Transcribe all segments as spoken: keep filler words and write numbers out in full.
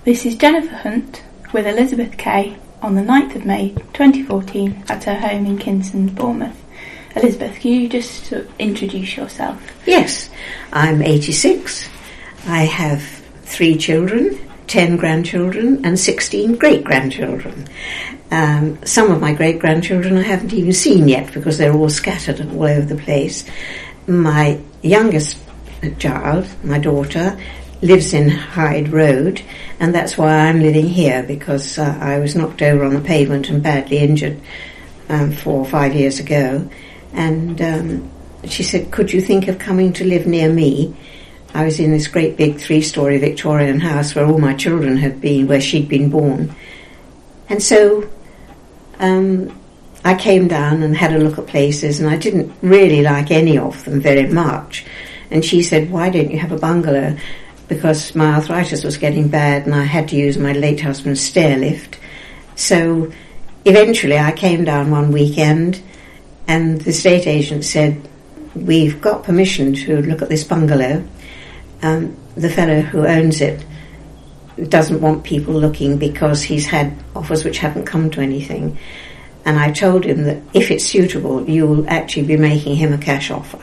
This is Jennifer Hunt with Elizabeth Kay on the ninth of May twenty fourteen at her home in Kinston, Bournemouth. Elizabeth, can you just sort of introduce yourself? Yes, I'm eighty-six. I have three children, ten grandchildren and sixteen great-grandchildren. Um, some of my great-grandchildren I haven't even seen yet because they're all scattered all over the place. My youngest child, my daughter, lives in Hyde Road, and that's why I'm living here, because uh, I was knocked over on the pavement and badly injured um, four or five years ago. And um, she said, could you think of coming to live near me? I was in this great big three-storey Victorian house where all my children had been, where she'd been born. And so um, I came down and had a look at places, and I didn't really like any of them very much. And she said, why don't you have a bungalow? Because my arthritis was getting bad and I had to use my late husband's stair lift. So eventually I came down one weekend and the estate agent said, we've got permission to look at this bungalow. Um, the fellow who owns it doesn't want people looking because he's had offers which haven't come to anything. And I told him that if it's suitable, you will actually be making him a cash offer.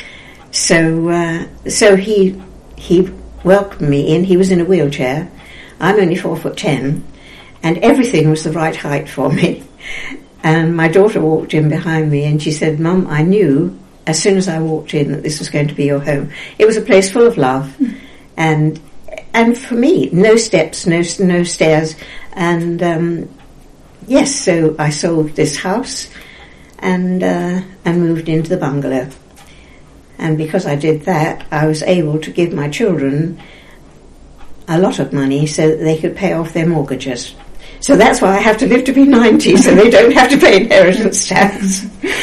So uh, so he he welcomed me in. He was in a wheelchair. I'm only four foot ten, and everything was the right height for me. And my daughter walked in behind me, and she said, "Mum, I knew as soon as I walked in that this was going to be your home." It was a place full of love, mm. and and for me, no steps, no no stairs, and um, yes. So I sold this house, and uh, and moved into the bungalow. And because I did that, I was able to give my children a lot of money so that they could pay off their mortgages. So that's why I have to live to be ninety, so they don't have to pay inheritance tax.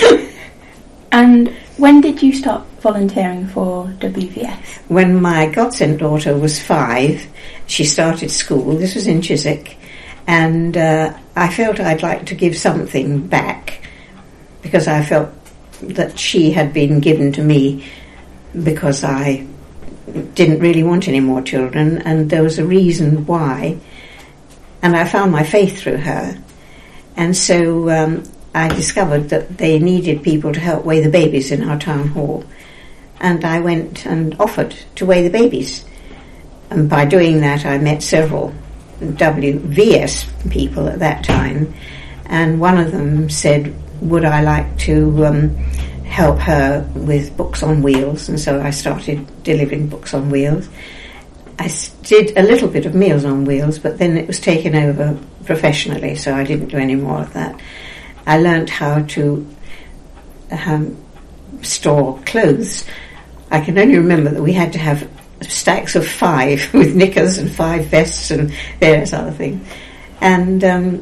And when did you start volunteering for W V S? When my godsend daughter was five, she started school. This was in Chiswick. And uh, I felt I'd like to give something back because I felt that she had been given to me because I didn't really want any more children, and there was a reason why, and I found my faith through her. And so um, I discovered that they needed people to help weigh the babies in our town hall, and I went and offered to weigh the babies, and by doing that I met several W V S people at that time, and one of them said, would I like to um, help her with Books on Wheels? And so I started delivering Books on Wheels. I did a little bit of Meals on Wheels, but then it was taken over professionally, so I didn't do any more of that. I learnt how to um, store clothes. I can only remember that we had to have stacks of five with knickers and five vests and various other things. And um,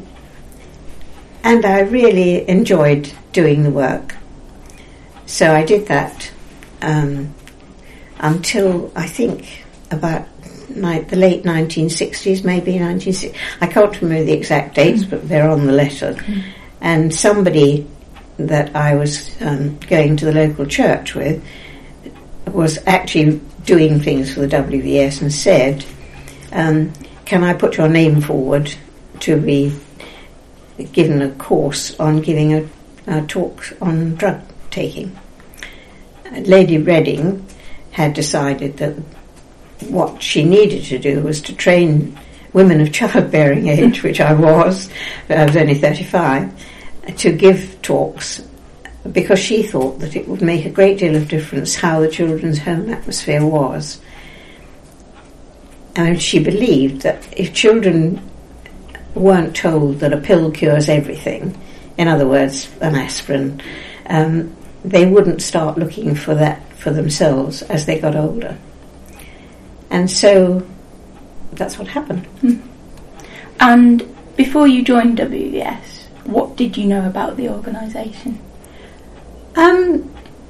And I really enjoyed doing the work. So I did that um, until, I think, about ni- the late nineteen sixties, maybe nineteen sixties. I can't remember the exact dates, mm. but they're on the letter. Mm. And somebody that I was um, going to the local church with was actually doing things for the W V S and said, um, can I put your name forward to be given a course on giving a, a talk on drug taking. Lady Reading had decided that what she needed to do was to train women of childbearing age, which I was, I was only thirty-five, to give talks, because she thought that it would make a great deal of difference how the children's home atmosphere was. And she believed that if children weren't told that a pill cures everything, in other words, an aspirin, um, they wouldn't start looking for that for themselves as they got older. And so that's what happened. Mm. And before you joined W V S, what did you know about the organisation? Um,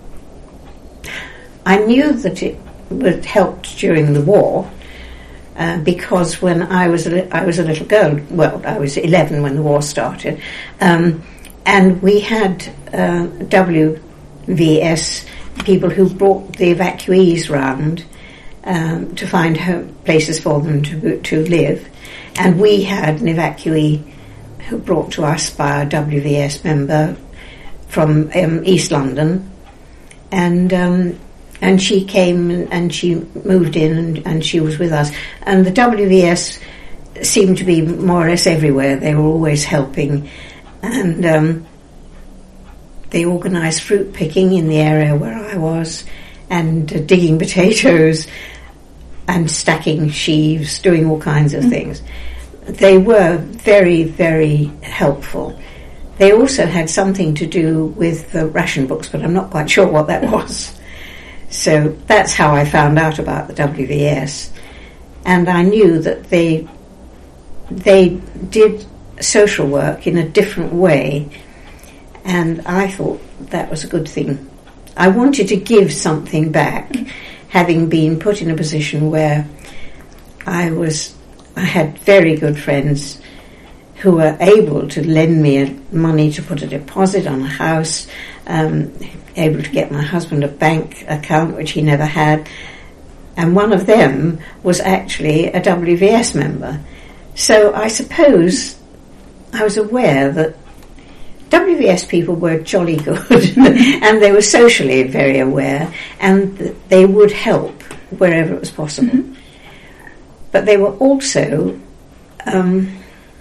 I knew that it would helped during the war. Uh, because when I was a li- I was a little girl, well, I was eleven when the war started, um, and we had uh, W V S people who brought the evacuees round um, to find home, places for them to to live. And we had an evacuee who brought to us by a W V S member from um, East London, and um, and she came and she moved in and, and she was with us. And the W V S seemed to be more or less everywhere. They were always helping, and um, they organised fruit picking in the area where I was, and uh, digging potatoes and stacking sheaves, doing all kinds of mm. things. They were very, very helpful. They also had something to do with the ration books, but I'm not quite sure what that was. So that's how I found out about the W V S. And I knew that they they did social work in a different way, and I thought that was a good thing. I wanted to give something back, having been put in a position where I was, I had very good friends who were able to lend me money to put a deposit on a house, um, able to get my husband a bank account, which he never had, and one of them was actually a W V S member. So I suppose I was aware that W V S people were jolly good and they were socially very aware, and that they would help wherever it was possible. Mm-hmm. But they were also... Um,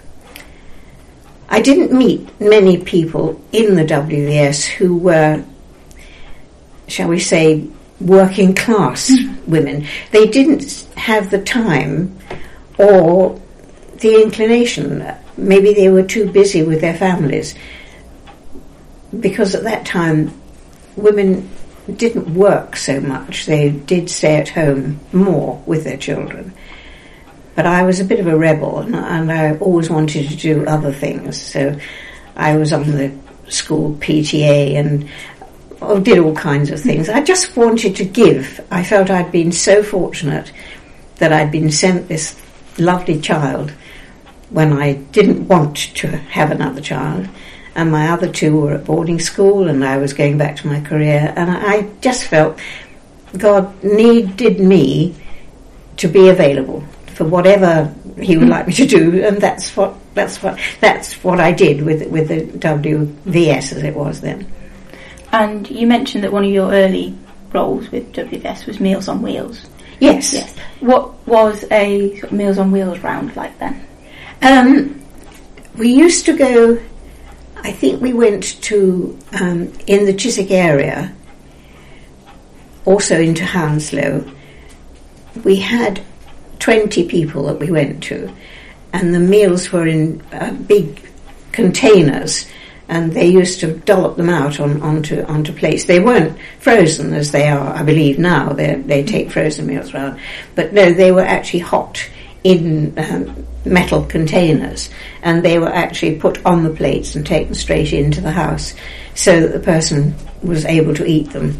I didn't meet many people in the W V S who were, shall we say, working class mm-hmm. women. They didn't have the time or the inclination. Maybe they were too busy with their families, because at that time women didn't work so much. They did stay at home more with their children. But I was a bit of a rebel, and, and I always wanted to do other things. So I was on the school P T A and oh, did all kinds of things. I just wanted to give. I felt I'd been so fortunate that I'd been sent this lovely child when I didn't want to have another child. And my other two were at boarding school, and I was going back to my career. And I just felt God needed me to be available for whatever He would like me to do, and that's what that's what that's what I did with with the W V S as it was then. And you mentioned that one of your early roles with W V S was Meals on Wheels. Yes. Yes. What was a sort of Meals on Wheels round like then? Um, we used to go. I think we went to um, in the Chiswick area, also into Hounslow. We had twenty people that we went to, and the meals were in uh, big containers, and they used to dollop them out on, onto onto plates. They weren't frozen as they are, I believe, now. They they take frozen meals round, but no, they were actually hot in um, metal containers, and they were actually put on the plates and taken straight into the house, so that the person was able to eat them.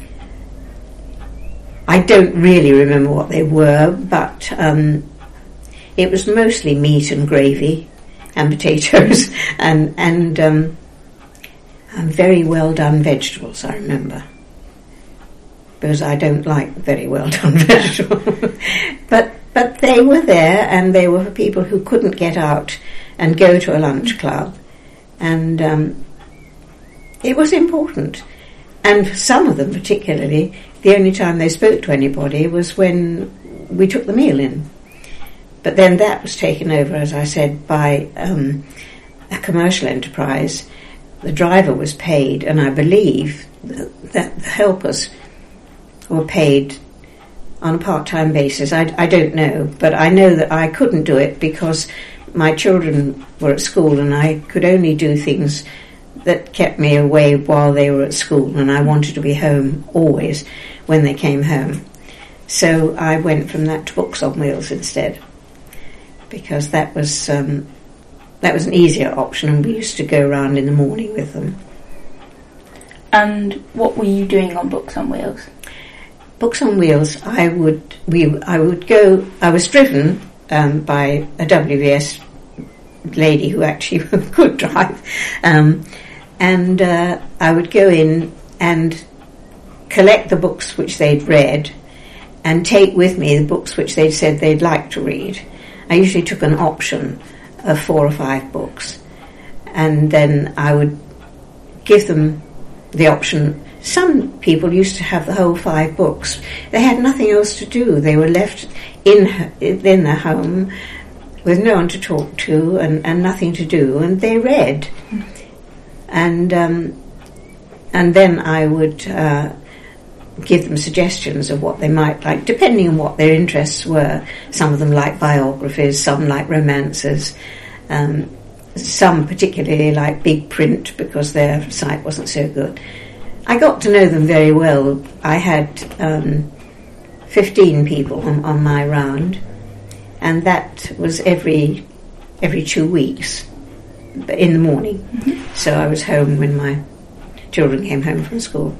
I don't really remember what they were, but um, it was mostly meat and gravy and potatoes and and, um, and very well done vegetables, I remember, because I don't like very well done vegetables. but but they were there, and they were for people who couldn't get out and go to a lunch club, and um, it was important. And for some of them particularly, the only time they spoke to anybody was when we took the meal in. But then that was taken over, as I said, by um, a commercial enterprise. The driver was paid, and I believe that, that the helpers were paid on a part-time basis. I, I don't know, but I know that I couldn't do it because my children were at school, and I could only do things that kept me away while they were at school, and I wanted to be home always when they came home. So I went from that to Books on Wheels instead, because that was um, that was an easier option, and we used to go around in the morning with them. And what were you doing on Books on Wheels? Books on Wheels, I would we I would go. I was driven um, by a W V S lady who actually could drive, um, and uh, I would go in and collect the books which they'd read, and take with me the books which they'd said they'd like to read. I usually took an option of four or five books, and then I would give them the option. Some people used to have the whole five books. They had nothing else to do. They were left in in their home with no one to talk to and, and nothing to do, and they read. Mm. And um, and then I would uh, give them suggestions of what they might like, depending on what their interests were. Some of them like biographies, some like romances, um, some particularly like big print because their sight wasn't so good. I got to know them very well. I had um, fifteen people on, on my round, and that was every every two weeks in the morning. Mm-hmm. So I was home when my children came home from school.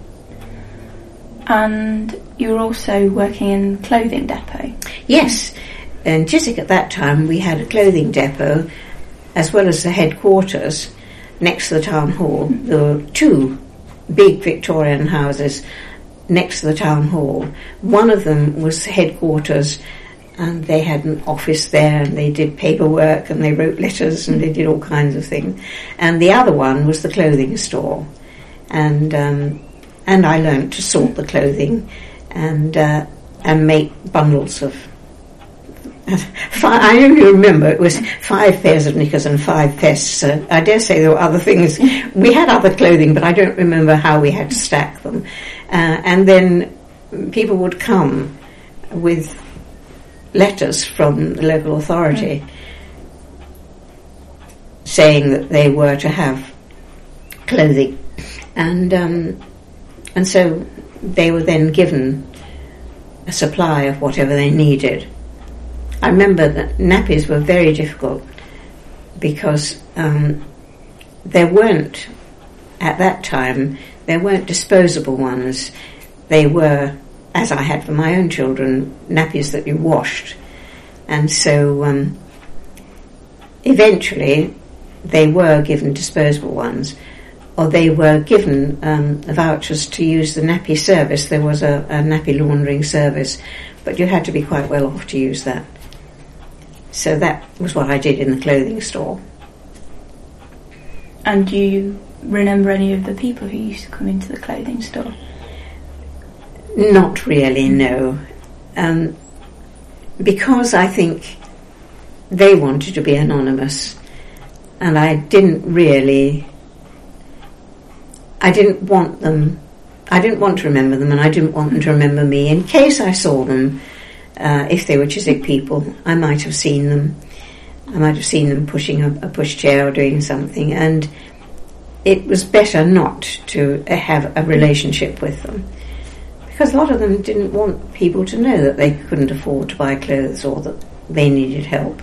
And you were also working in clothing depot? Yes. In Chiswick at that time we had a clothing depot as well as the headquarters next to the town hall. There were two big Victorian houses next to the town hall. One of them was headquarters, and they had an office there, and they did paperwork and they wrote letters and they did all kinds of things. And the other one was the clothing store, and um, and I learnt to sort the clothing and uh, and make bundles of. Five, I only remember it was five pairs of knickers and five vests. Uh, I dare say there were other things. We had other clothing, but I don't remember how we had to stack them. Uh, and then people would come with letters from the local authority mm. saying that they were to have clothing, and um, and so they were then given a supply of whatever they needed. I remember that nappies were very difficult because um, there weren't, at that time, there weren't disposable ones. They were, as I had for my own children, nappies that you washed. And so um, eventually they were given disposable ones, or they were given um, vouchers to use the nappy service. There was a, a nappy laundering service, but you had to be quite well off to use that. So that was what I did in the clothing store. And do you remember any of the people who used to come into the clothing store? Not really, no. Um, because I think they wanted to be anonymous, and I didn't really, I didn't want them, I didn't want to remember them, and I didn't want them to remember me. In case I saw them, Uh, if they were Chiswick people, I might have seen them. I might have seen them pushing a, a pushchair or doing something, and it was better not to uh, have a relationship with them, because a lot of them didn't want people to know that they couldn't afford to buy clothes or that they needed help.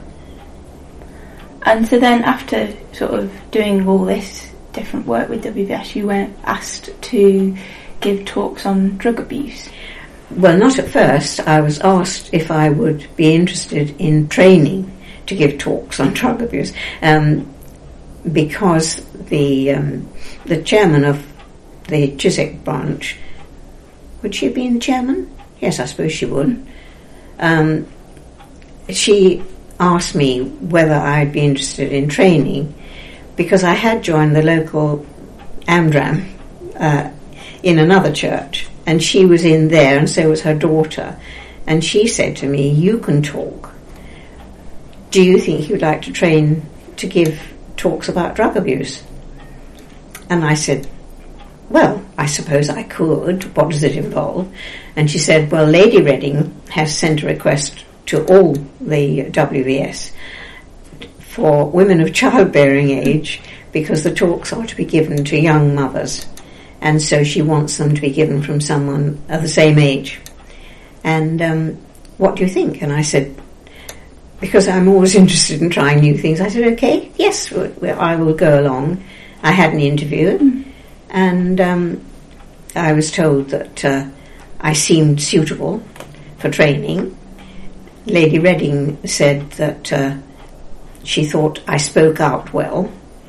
And so then, after sort of doing all this different work with W V S, you were asked to give talks on drug abuse. Well, not at first. I was asked if I would be interested in training to give talks on drug abuse, um, because the um, the chairman of the Chiswick branch, would she have been the chairman? Yes, I suppose she would. Um, she asked me whether I'd be interested in training, because I had joined the local Amdram uh, in another church. And she was in there, and so was her daughter. And she said to me, "You can talk. Do you think you'd like to train to give talks about drug abuse?" And I said, "Well, I suppose I could. What does it involve?" And she said, "Well, Lady Reading has sent a request to all the W V S for women of childbearing age, because the talks are to be given to young mothers. And so she wants them to be given from someone of the same age. And um, what do you think?" And I said, because I'm always interested in trying new things, I said, "Okay, yes, well, I will go along." I had an interview, mm. and um, I was told that uh, I seemed suitable for training. Lady Reading said that uh, she thought I spoke out well.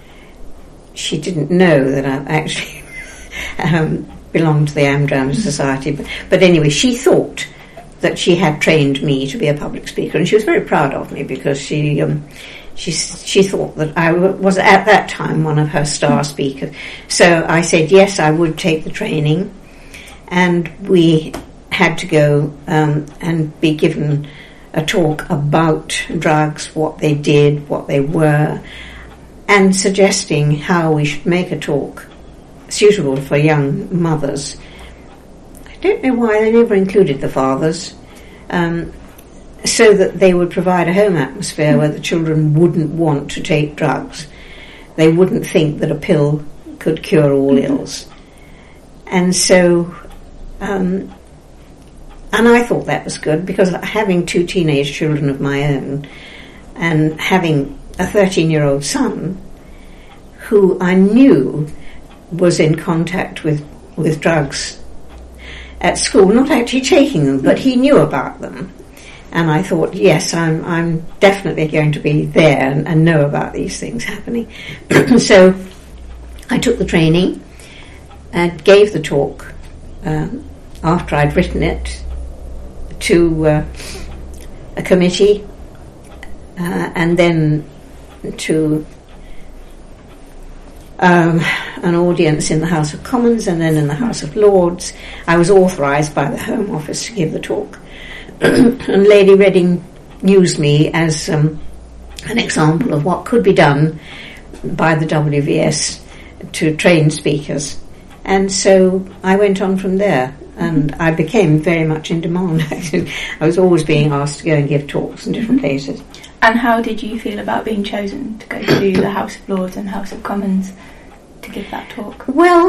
She didn't know that I actually... Um, belonged to the Amdram Society, but, but anyway, she thought that she had trained me to be a public speaker, and she was very proud of me because she um, she she thought that I w- was at that time one of her star speakers. So I said yes, I would take the training, and we had to go um, and be given a talk about drugs, what they did, what they were, and suggesting how we should make a talk suitable for young mothers. I don't know why they never included the fathers, um, so that they would provide a home atmosphere mm. where the children wouldn't want to take drugs. They wouldn't think that a pill could cure all mm-hmm. ills. And so, um, and I thought that was good, because having two teenage children of my own and having a thirteen-year-old son who I knew was in contact with, with drugs at school, not actually taking them, but he knew about them. And I thought, yes, I'm I'm definitely going to be there and, and know about these things happening. So I took the training and gave the talk um, after I'd written it to uh, a committee uh, and then to Um, an audience in the House of Commons and then in the House of Lords. I was authorised by the Home Office to give the talk. And Lady Reading used me as um, an example of what could be done by the W V S to train speakers. And so I went on from there, and I became very much in demand. I was always being asked to go and give talks in different places. And how did you feel about being chosen to go to the House of Lords and House of Commons to give that talk? Well,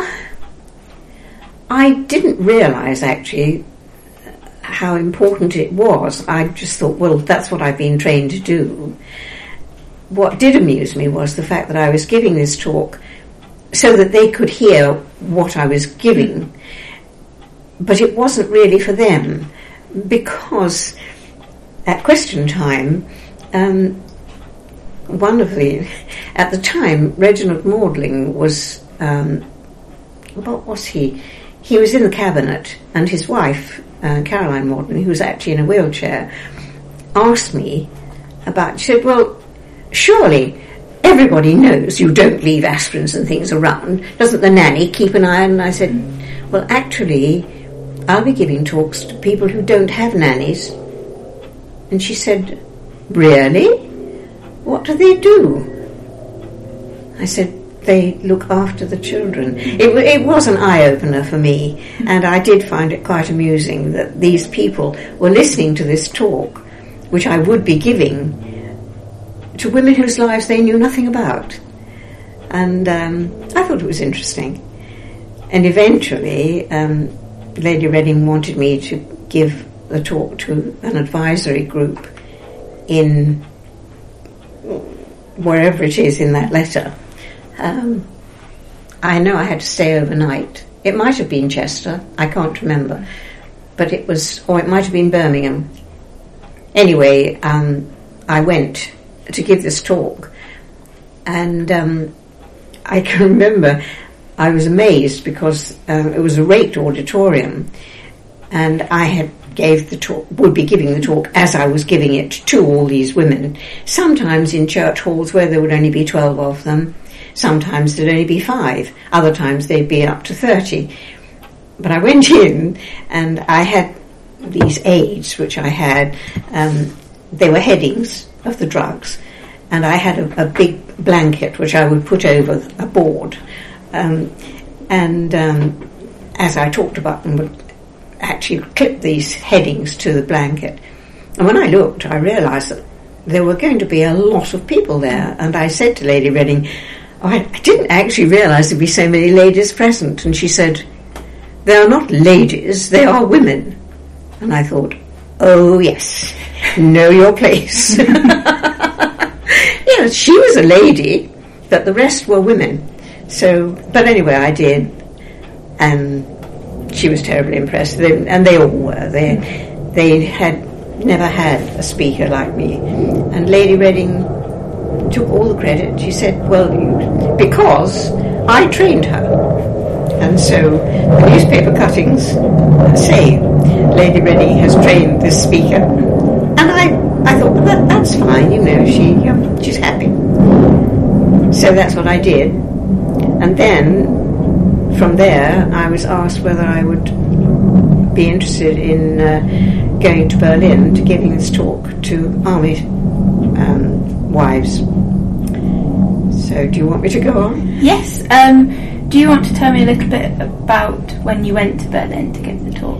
I didn't realise actually how important it was. I just thought, well, that's what I've been trained to do. What did amuse me was the fact that I was giving this talk so that they could hear what I was giving, but it wasn't really for them, because at question time, Um, one of the, at the time, Reginald Maudling was, um, what was he? He was in the cabinet, and his wife, uh, Caroline Maudling, who was actually in a wheelchair, asked me about, she said, well, surely everybody knows you don't leave aspirins and things around. Doesn't the nanny keep an eye on? And I said, well, actually, I'll be giving talks to people who don't have nannies. And she said, really? What do they do? I said, they look after the children. It, it was an eye-opener for me, and I did find it quite amusing that these people were listening to this talk, which I would be giving to women whose lives they knew nothing about. And um, I thought it was interesting. And eventually, um, Lady Reading wanted me to give the talk to an advisory group in wherever it is in that letter. Um, I know I had to stay overnight. It might have been Chester, I can't remember, but it was, or it might have been Birmingham. Anyway, um, I went to give this talk, and um, I can remember I was amazed because um, it was a raked auditorium, and I had gave the talk, would be giving the talk as I was giving it to all these women, sometimes in church halls where there would only be twelve of them, sometimes there'd only be five, other times they'd be up to thirty. But I went in and I had these aids which I had, um, they were headings of the drugs, and I had a, a big blanket which I would put over a board, um, and um, as I talked about them would actually clip these headings to the blanket. And when I looked, I realised that there were going to be a lot of people there, and I said to Lady Reading, oh, I, I didn't actually realise there'd be so many ladies present. And she said, they are not ladies, they are women. And I thought, oh yes, know your place. Yes, she was a lady, but the rest were women. So, but anyway, I did, and she was terribly impressed, they, and they all were. They they had never had a speaker like me. And Lady Reading took all the credit. She said, well, because I trained her. And so the newspaper cuttings say Lady Reading has trained this speaker. And I, I thought, well, that, that's fine, you know, she um, she's happy. So that's what I did. And then, from there, I was asked whether I would be interested in uh, going to Berlin to giving this talk to army um, wives. So, do you want me to go on? Yes. Um, do you want to tell me a little bit about when you went to Berlin to give the talk?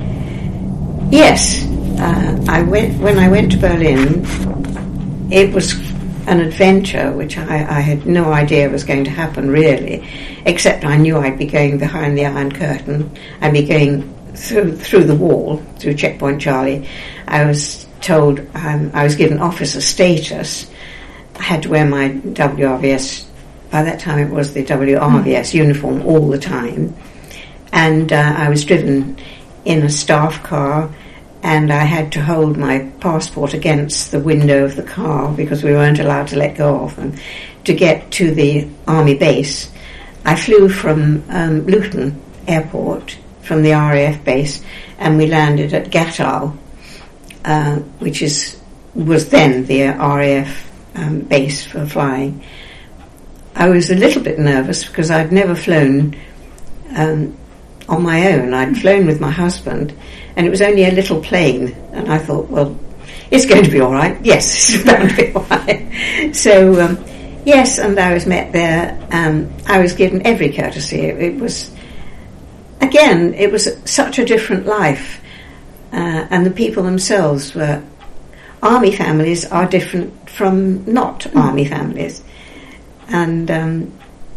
Yes. Uh, I went when I went to Berlin. It was an adventure which I, I had no idea was going to happen, really, except I knew I'd be going behind the Iron Curtain. I'd be going through through the wall, through Checkpoint Charlie. I was told um, I was given officer status. I had to wear my W R V S, by that time it was the W R V S mm. uniform all the time, and uh, I was driven in a staff car, and I had to hold my passport against the window of the car because we weren't allowed to let go of them to get to the army base. I flew from um, Luton Airport, from the R A F base, and we landed at Gatow, uh, which is was then the R A F um, base for flying. I was a little bit nervous because I'd never flown um, on my own. I'd flown with my husband, and it was only a little plane, and I thought, well, it's going to be all right. Yes, it's bound to be all right. So, um, yes, and I was met there. Um, I was given every courtesy. It, it was, again, it was such a different life, uh, and the people themselves were, army families are different from not mm. army families. And um,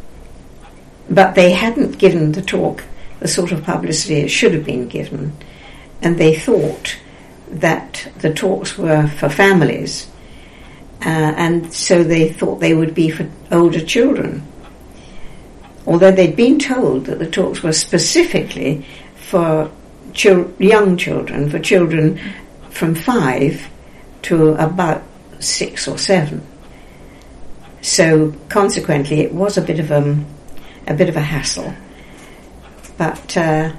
but they hadn't given the talk the sort of publicity it should have been given, and they thought that the talks were for families, uh, and so they thought they would be for older children, although they'd been told that the talks were specifically for chil- young children, for children from five to about six or seven. So consequently, it was a bit of a, a bit of a hassle. But uh,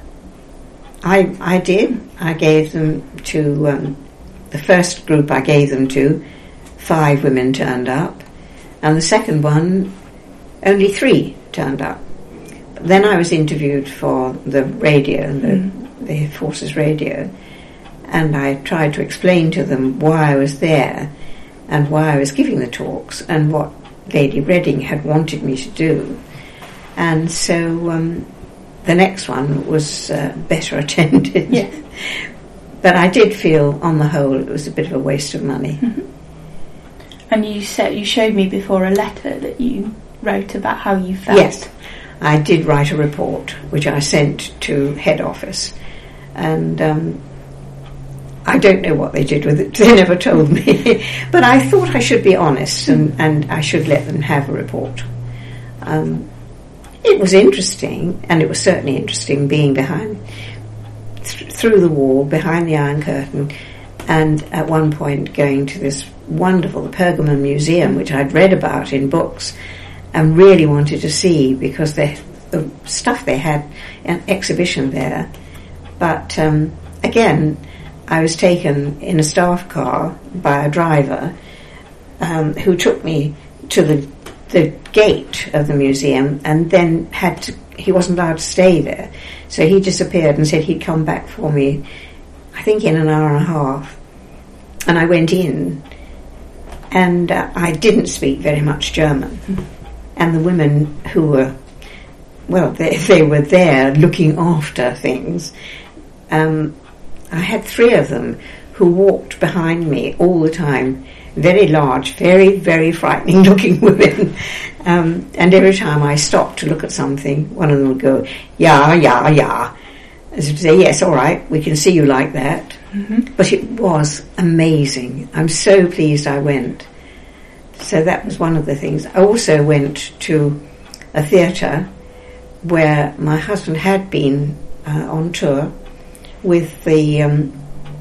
I I did. I gave them to um, the first group. I gave them to five women turned up, and the second one, only three turned up. But then I was interviewed for the radio, the, mm. the Forces radio, and I tried to explain to them why I was there, and why I was giving the talks, and what Lady Reading had wanted me to do. And so um, the next one was uh, better attended. Yes. But I did feel, on the whole, it was a bit of a waste of money. Mm-hmm. And you said you showed me before a letter that you wrote about how you felt. Yes, I did write a report, which I sent to head office. And um, I don't know what they did with it. They never told me. But I thought I should be honest, and, and I should let them have a report. Um, it was interesting, and it was certainly interesting being behind, th- through the wall, behind the Iron Curtain, and at one point going to this wonderful, the Pergamon Museum, which I'd read about in books and really wanted to see, because they, the stuff they had, an exhibition there. But um, again, I was taken in a staff car by a driver um, who took me to the the gate of the museum, and then had to, he wasn't allowed to stay there, so he disappeared and said he'd come back for me, I think in an hour and a half. And I went in, and uh, I didn't speak very much German, mm-hmm. and the women who were, well, they, they were there looking after things. Um, I had three of them who walked behind me all the time, very large, very, very frightening looking women. Um, and every time I stopped to look at something, one of them would go, yeah, yeah, yeah. As if to say, yes, all right, we can see you like that. Mm-hmm. But it was amazing. I'm so pleased I went. So that was one of the things. I also went to a theatre where my husband had been uh, on tour with the um,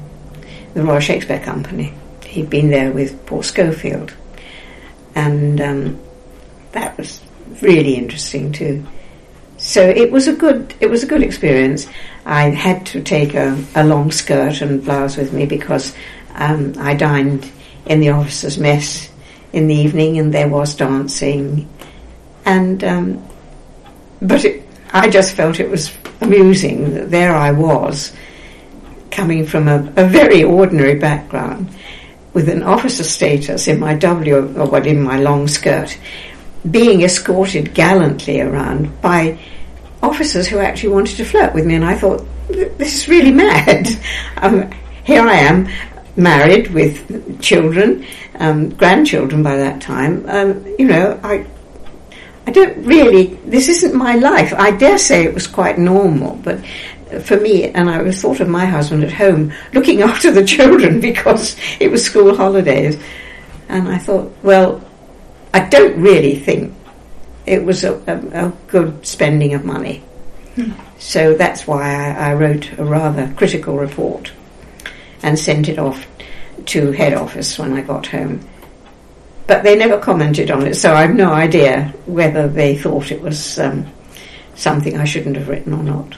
the Royal Shakespeare Company. He'd been there with Paul Schofield, and um, that was really interesting too. so it was a good it was a good experience. I had to take a, a long skirt and blouse with me because um, I dined in the officers' mess in the evening, and there was dancing, and um, but it, I just felt it was amusing that there I was, coming from a, a very ordinary background, with an officer status in my W, or what, in my long skirt, being escorted gallantly around by officers who actually wanted to flirt with me, and I thought, this is really mad. um, here I am, married with children, um, grandchildren by that time. Um, you know, I, I don't really. This isn't my life. I dare say it was quite normal, but for me, and I was thought of my husband at home looking after the children because it was school holidays, and I thought, well, I don't really think it was a, a, a good spending of money. Hmm. So that's why I, I wrote a rather critical report and sent it off to head office when I got home. But they never commented on it, so I have no idea whether they thought it was um, something I shouldn't have written or not.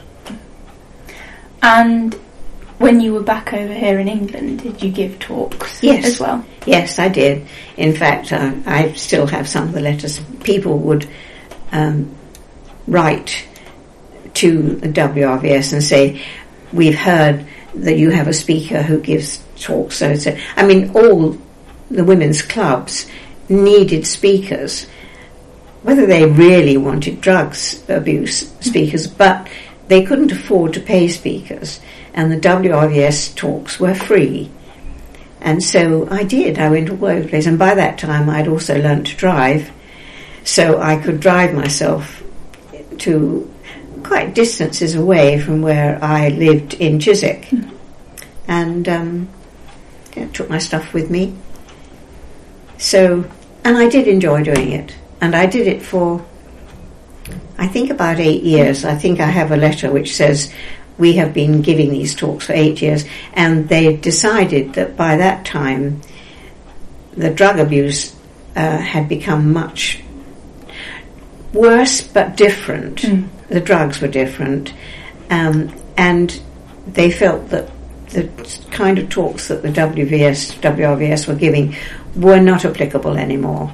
And when you were back over here in England, did you give talks yes. as well? Yes, I did. In fact, uh, I still have some of the letters. People would um, write to the W R V S and say, we've heard that you have a speaker who gives talks. So, so I mean, all the women's clubs needed speakers, whether they really wanted drugs abuse speakers, but they couldn't afford to pay speakers, and the W R V S talks were free. And so I did. I went all over the place, and by that time I'd also learnt to drive, so I could drive myself to quite distances away from where I lived in Chiswick, mm. and um, yeah, took my stuff with me. So, and I did enjoy doing it, and I did it for, I think, about eight years. I think I have a letter which says we have been giving these talks for eight years, and they decided that by that time the drug abuse uh, had become much worse but different. Mm. The drugs were different, um, and they felt that the kind of talks that the W V S, W R V S were giving were not applicable anymore.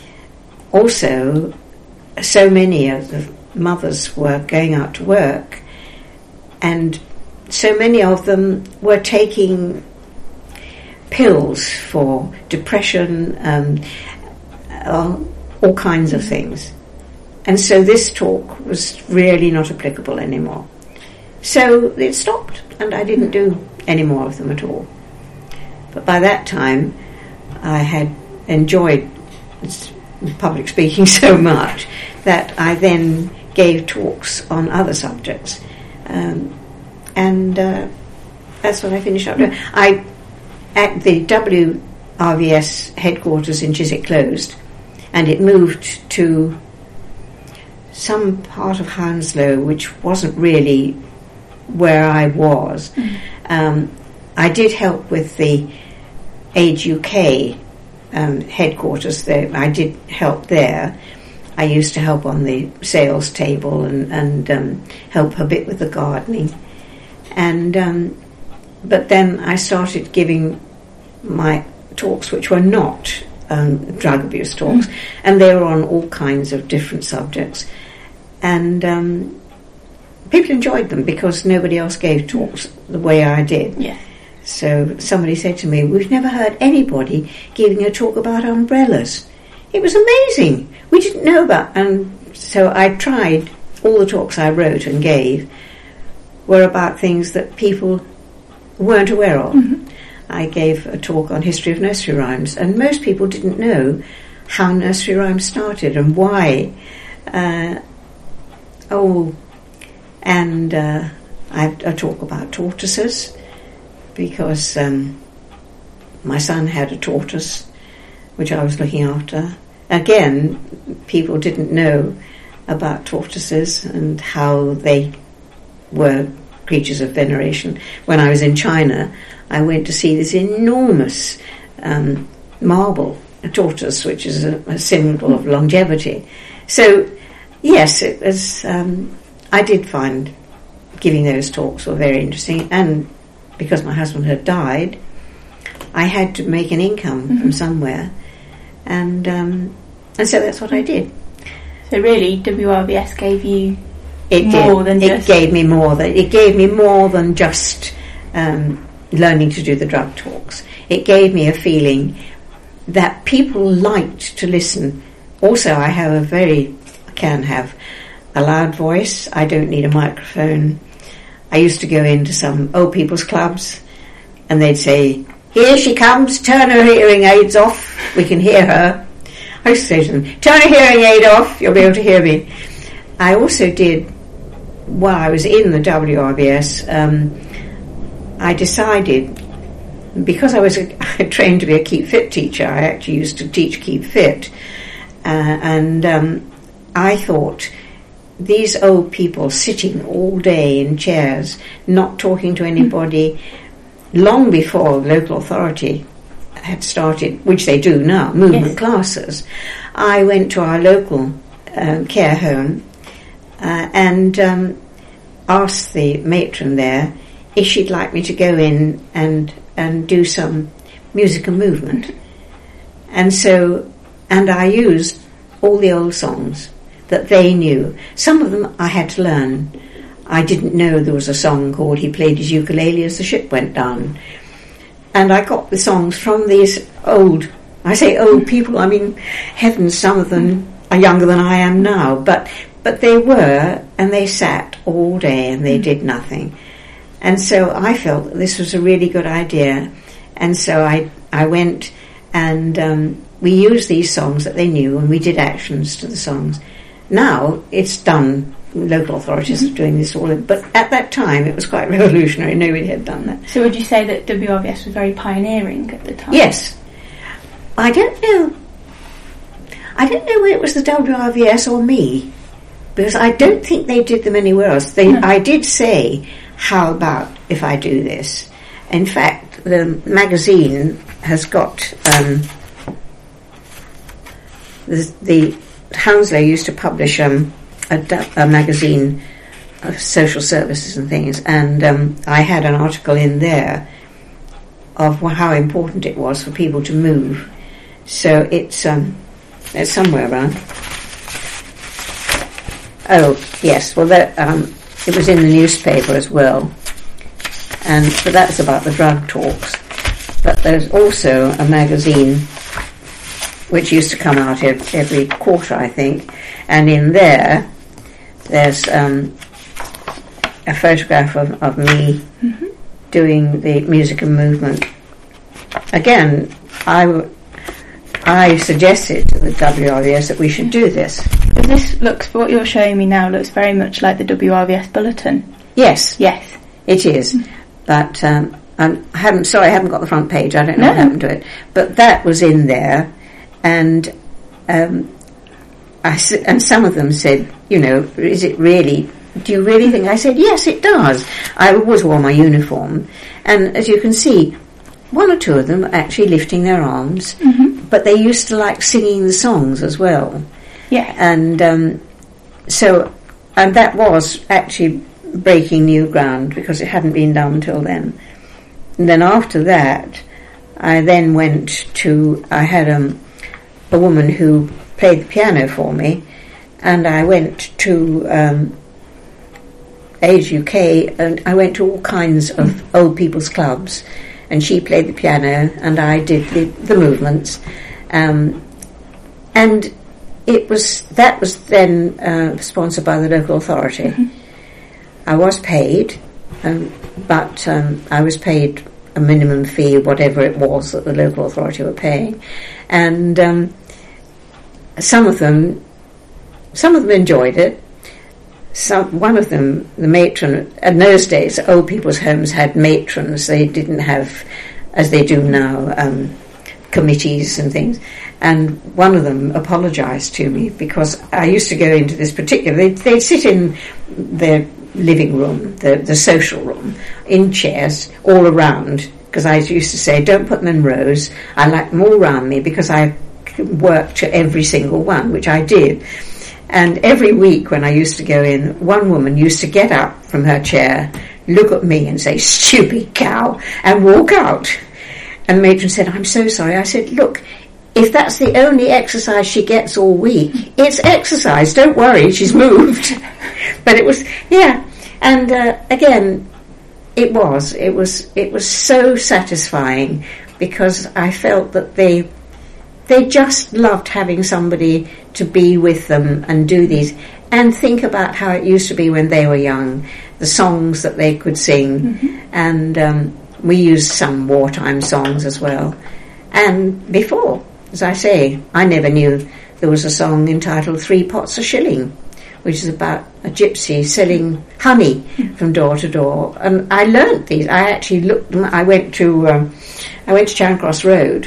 Also, so many of the mothers were going out to work, and so many of them were taking pills for depression, um, uh, all kinds of things. And so this talk was really not applicable anymore. So it stopped, and I didn't do any more of them at all. But by that time, I had enjoyed public speaking so much that I then gave talks on other subjects. Um, and uh, that's what I finished up doing. I, at the W R V S headquarters in Chiswick closed, and it moved to some part of Hounslow which wasn't really where I was. Mm. Um, I did help with the Age U K um, headquarters there. I did help there. I used to help on the sales table and, and um, help a bit with the gardening. And um, but then I started giving my talks which were not um, drug abuse talks, mm. and they were on all kinds of different subjects. And um, people enjoyed them because nobody else gave talks the way I did. Yeah. So somebody said to me, we've never heard anybody giving a talk about umbrellas. It was amazing. We didn't know about, and so I tried, all the talks I wrote and gave were about things that people weren't aware of. Mm-hmm. I gave a talk on history of nursery rhymes, and most people didn't know how nursery rhymes started and why. Uh, oh, and uh, I, I talk about tortoises, because um, my son had a tortoise which I was looking after. Again, people didn't know about tortoises and how they were creatures of veneration. When I was in China, I went to see this enormous um, marble tortoise, which is a, a symbol of longevity. So, yes, it was um, I did find giving those talks were very interesting, and because my husband had died, I had to make an income mm-hmm. from somewhere, and um, and so that's what I did. So really, W R V S gave you it more did. than it just... gave me more than it gave me more than just um, learning to do the drug talks. It gave me a feeling that people liked to listen. Also, I have a very can have a loud voice. I don't need a microphone. I used to go into some old people's clubs, and they'd say, "Here she comes, turn her hearing aids off, we can hear her." I used to say to them, "Turn her hearing aid off, you'll be able to hear me." I also did, while I was in the W R V S, um, I decided, because I was a, I trained to be a Keep Fit teacher, I actually used to teach Keep Fit, uh, and um, I thought, these old people sitting all day in chairs, not talking to anybody, long before local authority had started, which they do now, movement yes. classes, I went to our local um, care home uh, and um, asked the matron there if she'd like me to go in and and do some music and movement. And so, and I used all the old songs that they knew. Some of them I had to learn. I didn't know there was a song called "He Played His Ukulele as the Ship Went Down." And I got the songs from these old, I say old people, I mean, heavens, some of them are younger than I am now, but but they were, and they sat all day and they did nothing. And so I felt that this was a really good idea. And so I, I went and um, we used these songs that they knew, and we did actions to the songs. Now it's done. Local authorities mm-hmm. are doing this all, but at that time it was quite revolutionary. Nobody had done that. So would you say that W R V S was very pioneering at the time? Yes. I don't know. I don't know whether it was the W R V S or me, because I don't think they did them anywhere else. They, no. I did say, "How about if I do this?" In fact, the magazine has got um, the, the Hounslow used to publish um, a, a magazine of social services and things, and um, I had an article in there of how important it was for people to move. So it's um, it's somewhere around. Oh yes, well that um, it was in the newspaper as well, and but that's about the drug talks. But there's also a magazine which used to come out every quarter, I think, and in there there's um, a photograph of, of me mm-hmm. doing the music and movement. Again, I, I suggested to the W R V S that we should do this. This looks, what you're showing me now looks very much like the W R V S bulletin. Yes. Yes. It is. Mm-hmm. But um, I'm, I haven't, sorry, I haven't got the front page. I don't know no. what happened to it. But that was in there, and um, I, and some of them said, you know, is it really, do you really think? I said, yes, it does. I always wore my uniform. And as you can see, one or two of them are actually lifting their arms, mm-hmm. but they used to like singing the songs as well. Yeah. And um, so, and that was actually breaking new ground because it hadn't been done until then. And then after that, I then went to, I had um, a woman who played the piano for me, and I went to um, Age U K, and I went to all kinds of mm. old people's clubs, and she played the piano and I did the, the movements, um, and it was that was then uh, sponsored by the local authority. Mm-hmm. I was paid, um, but um, I was paid a minimum fee, whatever it was that the local authority were paying, and um, some of them, some of them enjoyed it. Some, one of them, the matron, in those days, old people's homes had matrons. They didn't have, as they do now, um, committees and things. And one of them apologised to me because I used to go into this particular. They'd, they'd sit in their living room, the, the social room, in chairs all around. Because I used to say, don't put them in rows. I like them all around me because I worked to every single one, which I did. And every week when I used to go in, one woman used to get up from her chair, look at me and say, "Stupid cow," and walk out. And the matron said, "I'm so sorry." I said, "Look, if that's the only exercise she gets all week, it's exercise. Don't worry, she's moved." But it was, yeah. And uh, again, it was, it was, it was so satisfying because I felt that they, they just loved having somebody to be with them and do these and think about how it used to be when they were young, the songs that they could sing, mm-hmm. and um, we used some wartime songs as well. And before, as I say, I never knew there was a song entitled Three Pots a Shilling, which is about a gypsy selling honey from door to door. And I learnt these. I actually looked. I went to um, I went to Charing Cross Road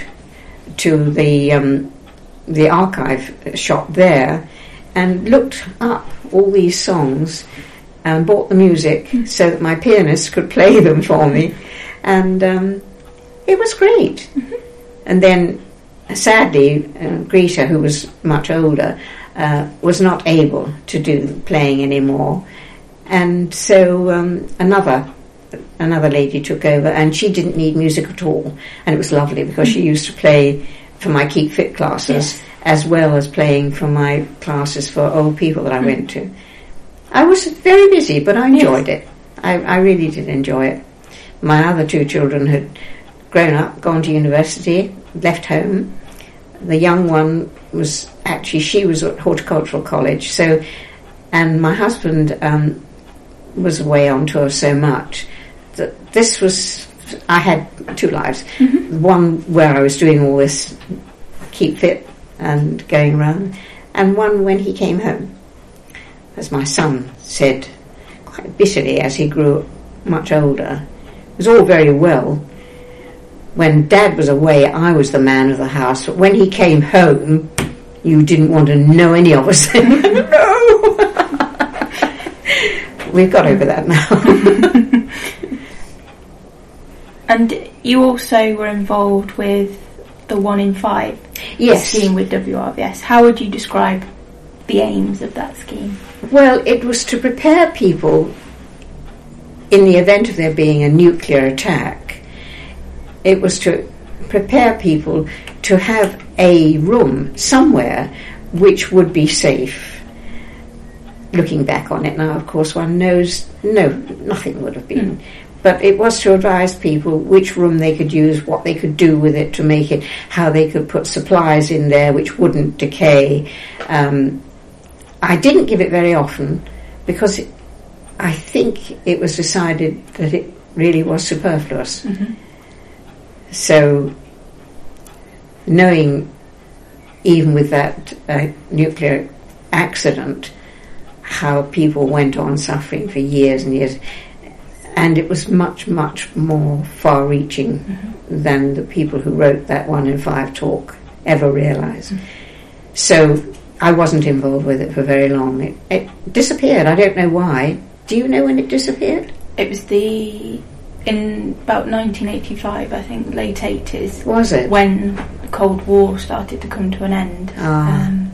to the um, the archive shop there, and looked up all these songs and bought the music so that my pianist could play them for me, and um, it was great. Mm-hmm. And then, sadly, uh, Greta, who was much older, uh, was not able to do playing anymore, and so um, another another lady took over, and she didn't need music at all, and it was lovely because she used to play for my Keep Fit classes, yes, as well as playing for my classes for old people that I mm. went to. I was very busy, but I enjoyed yes. it. I, I really did enjoy it. My other two children had grown up, gone to university, left home. The young one was actually, she was at horticultural college, so, and my husband um, was away on tour so much that this was, I had two lives. Mm-hmm. One where I was doing all this Keep Fit and going around, and one when he came home. As my son said quite bitterly as he grew much older, it was all very well. When Dad was away, I was the man of the house, but when he came home, you didn't want to know any of us. No! We've got over that now. And you also were involved with the One in Five yes. scheme with W R V S. How would you describe the aims of that scheme? Well, it was to prepare people in the event of there being a nuclear attack. It was to prepare people to have a room somewhere which would be safe. Looking back on it now, of course, one knows no, nothing would have been. Mm. But it was to advise people which room they could use, what they could do with it to make it, how they could put supplies in there which wouldn't decay. Um, I didn't give it very often because it, I think it was decided that it really was superfluous. Mm-hmm. So, knowing even with that uh, nuclear accident, how people went on suffering for years and years, and it was much, much more far-reaching mm-hmm. than the people who wrote that One in Five talk ever realised. Mm-hmm. So I wasn't involved with it for very long. It, it disappeared. I don't know why. Do you know when it disappeared? It was the in about nineteen eighty-five, I think, late eighties. Was it? When the Cold War started to come to an end. Ah. Um,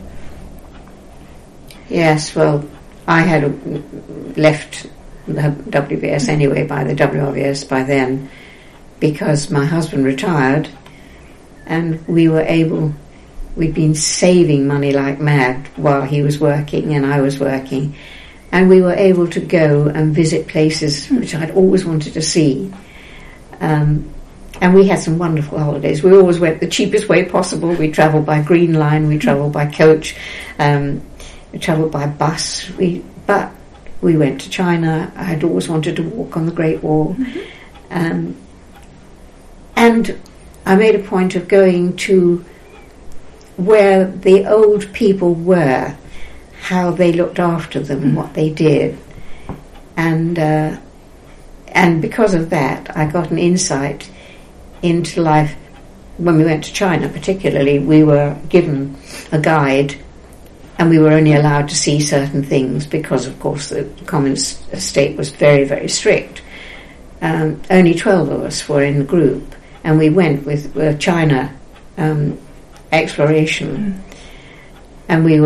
yes, well, I had left the W V S anyway by the W R V S by then because my husband retired and we were able, we'd been saving money like mad while he was working and I was working, and we were able to go and visit places which I'd always wanted to see. Um, and we had some wonderful holidays. We always went the cheapest way possible. We travelled by Green Line, we travelled by coach, um, we travelled by bus. We, but we went to China. I had always wanted to walk on the Great Wall. Mm-hmm. Um, and I made a point of going to where the old people were, how they looked after them, mm-hmm. what they did. And uh, and because of that, I got an insight into life. When we went to China particularly, we were given a guide and we were only allowed to see certain things because, of course, the communist state was very, very strict. Um, only twelve of us were in the group, and we went with uh, China um, exploration, mm. and we were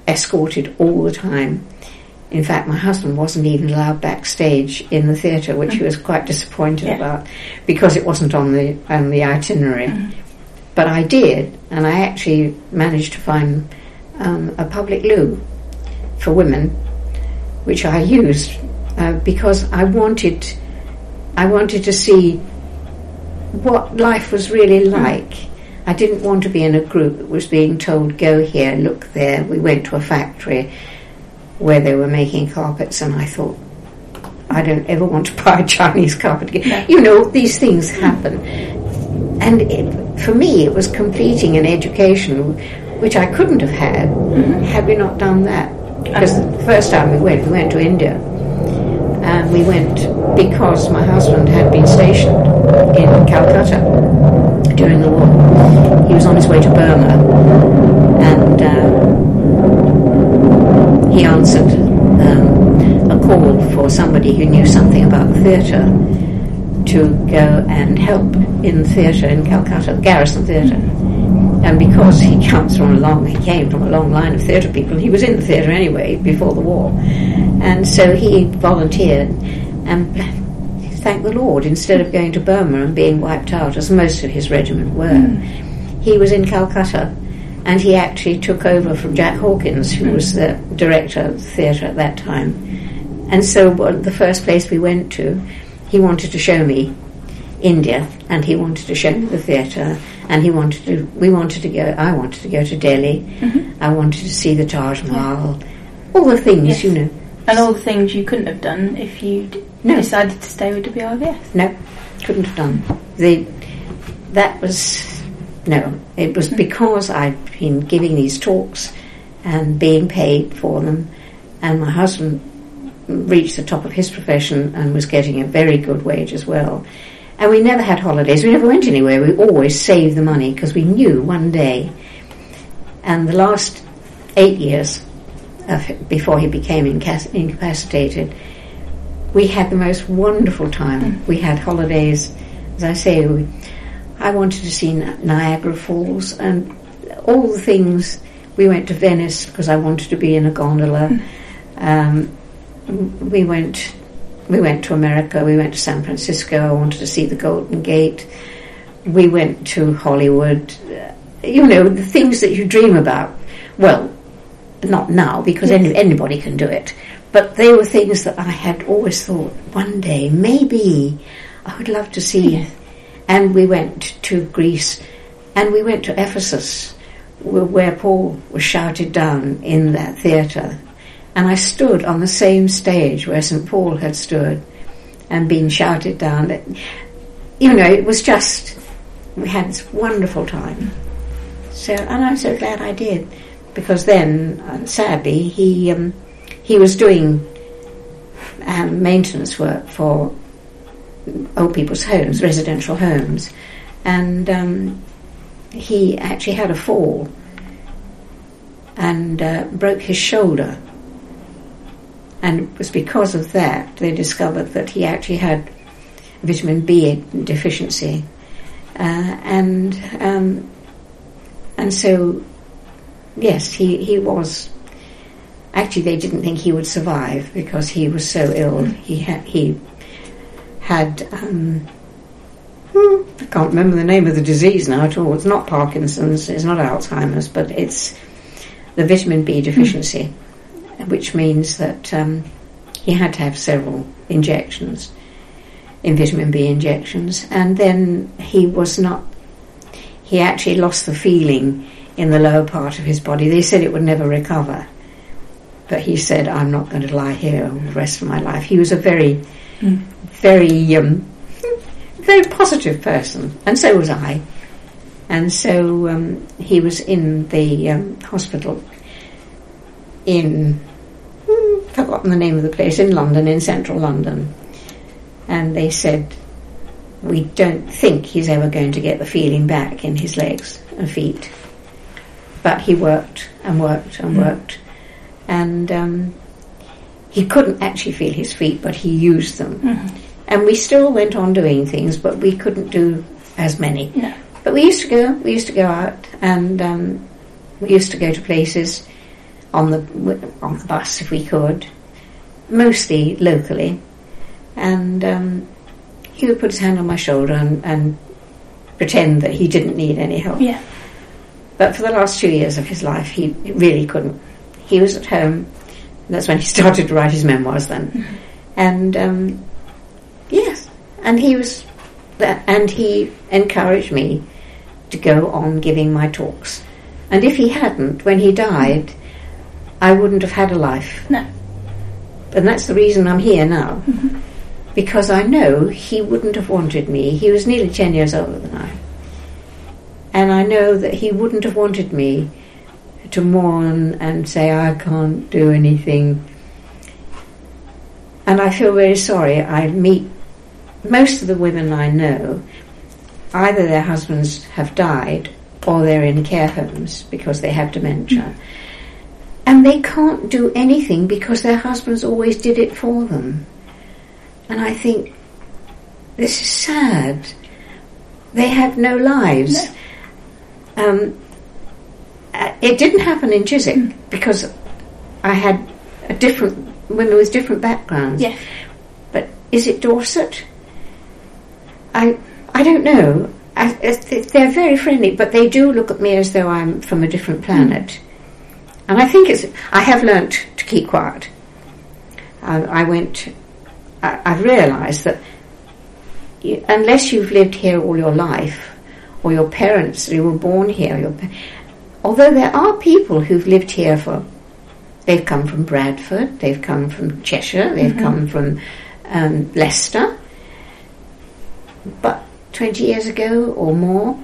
escorted all the time. In fact, my husband wasn't even allowed backstage in the theatre, which mm. he was quite disappointed yeah. about, because it wasn't on the on the itinerary. Mm. But I did, and I actually managed to find um, a public loo for women, which I used uh, because I wanted I wanted to see what life was really like. Mm. I didn't want to be in a group that was being told, go here, look there. We went to a factory where they were making carpets, and I thought, I don't ever want to buy a Chinese carpet again. No. You know, these things happen. And it, for me, it was completing an education which I couldn't have had mm-hmm. had we not done that. Because the first time we went, we went to India. And we went because my husband had been stationed in Calcutta during the war. He was on his way to Burma, and uh, he answered um, a call for somebody who knew something about the theatre to go and help in the theatre in Calcutta, the Garrison Theatre. And because he comes from a long, he came from a long line of theatre people, he was in the theatre anyway before the war. And so he volunteered, and thank the Lord, instead of going to Burma and being wiped out, as most of his regiment were, mm. he was in Calcutta, and he actually took over from Jack Hawkins, who mm. was the director of the theatre at that time. And so well, the first place we went to, he wanted to show me India, and he wanted to show me the theatre, and he wanted to, we wanted to go, I wanted to go to Delhi, mm-hmm. I wanted to see the Taj Mahal, yeah. all the things, yes. you know. And all the things you couldn't have done if you no. decided to stay with W I V S. No, couldn't have done. The, that was, no, it was because I'd been giving these talks and being paid for them, and my husband reached the top of his profession and was getting a very good wage as well. And we never had holidays, we never went anywhere, we always saved the money because we knew one day. And the last eight years of, before he became inca- incapacitated, we had the most wonderful time. Mm. We had holidays, as I say, we, I wanted to see Niagara Falls and all the things. We went to Venice because I wanted to be in a gondola. Mm. Um, we went... We went to America, we went to San Francisco, I wanted to see the Golden Gate. We went to Hollywood. Uh, you know, the things that you dream about. Well, not now, because yes. any, anybody can do it. But they were things that I had always thought, one day, maybe, I would love to see. Yes. And we went to Greece, and we went to Ephesus, where, where Paul was shouted down in that theatre. And I stood on the same stage where Saint Paul had stood and been shouted down. You know, it was just, we had this wonderful time. So, and I'm so glad I did, because then, uh, sadly, he um, he was doing um, maintenance work for old people's homes, residential homes, and um, he actually had a fall and uh, broke his shoulder. And it was because of that they discovered that he actually had vitamin B deficiency, uh, and um, and so yes, he, he was. Actually, they didn't think he would survive because he was so ill. He had he had um, I can't remember the name of the disease now at all. It's not Parkinson's, it's not Alzheimer's, but it's the vitamin B deficiency. Which means that um, he had to have several injections, in vitamin B injections, and then he was not, he actually lost the feeling in the lower part of his body. They said it would never recover, but he said, I'm not going to lie here all the rest of my life. He was a very, mm. very, um, very positive person, and so was I. And so um, he was in the um, hospital in, hmm, forgotten the name of the place, in London, in central London. And they said, we don't think he's ever going to get the feeling back in his legs and feet. But he worked and worked and mm. worked. And um, he couldn't actually feel his feet, but he used them. Mm-hmm. And we still went on doing things, but we couldn't do as many. No. But we used to go, we used to go out, and um, we used to go to places. on the on the bus if we could, mostly locally, and um, he would put his hand on my shoulder and, and pretend that he didn't need any help. Yeah. But for the last two years of his life, he really couldn't. He was at home. That's when he started to write his memoirs then. Mm-hmm. And, um, yes, and he was, and he encouraged me to go on giving my talks. And if he hadn't, when he died, I wouldn't have had a life. No. And that's the reason I'm here now. Mm-hmm. Because I know he wouldn't have wanted me. He was nearly ten years older than I. And I know that he wouldn't have wanted me to mourn and say, I can't do anything. And I feel very sorry. I meet most of the women I know, either their husbands have died or they're in care homes because they have dementia. Mm. And they can't do anything because their husbands always did it for them. And I think, this is sad. They have no lives. No. Um, it didn't happen in Chiswick mm. because I had a different women with different backgrounds. Yes. But is it Dorset? I I don't know. I, they're very friendly, but they do look at me as though I'm from a different planet. Mm. And I think it's. I have learnt to keep quiet. I, I went. I, I've realised that you, unless you've lived here all your life, or your parents, you were born here. Your, although there are people who've lived here for, they've come from Bradford, they've come from Cheshire, they've mm-hmm. come from um, Leicester, but twenty years ago or more.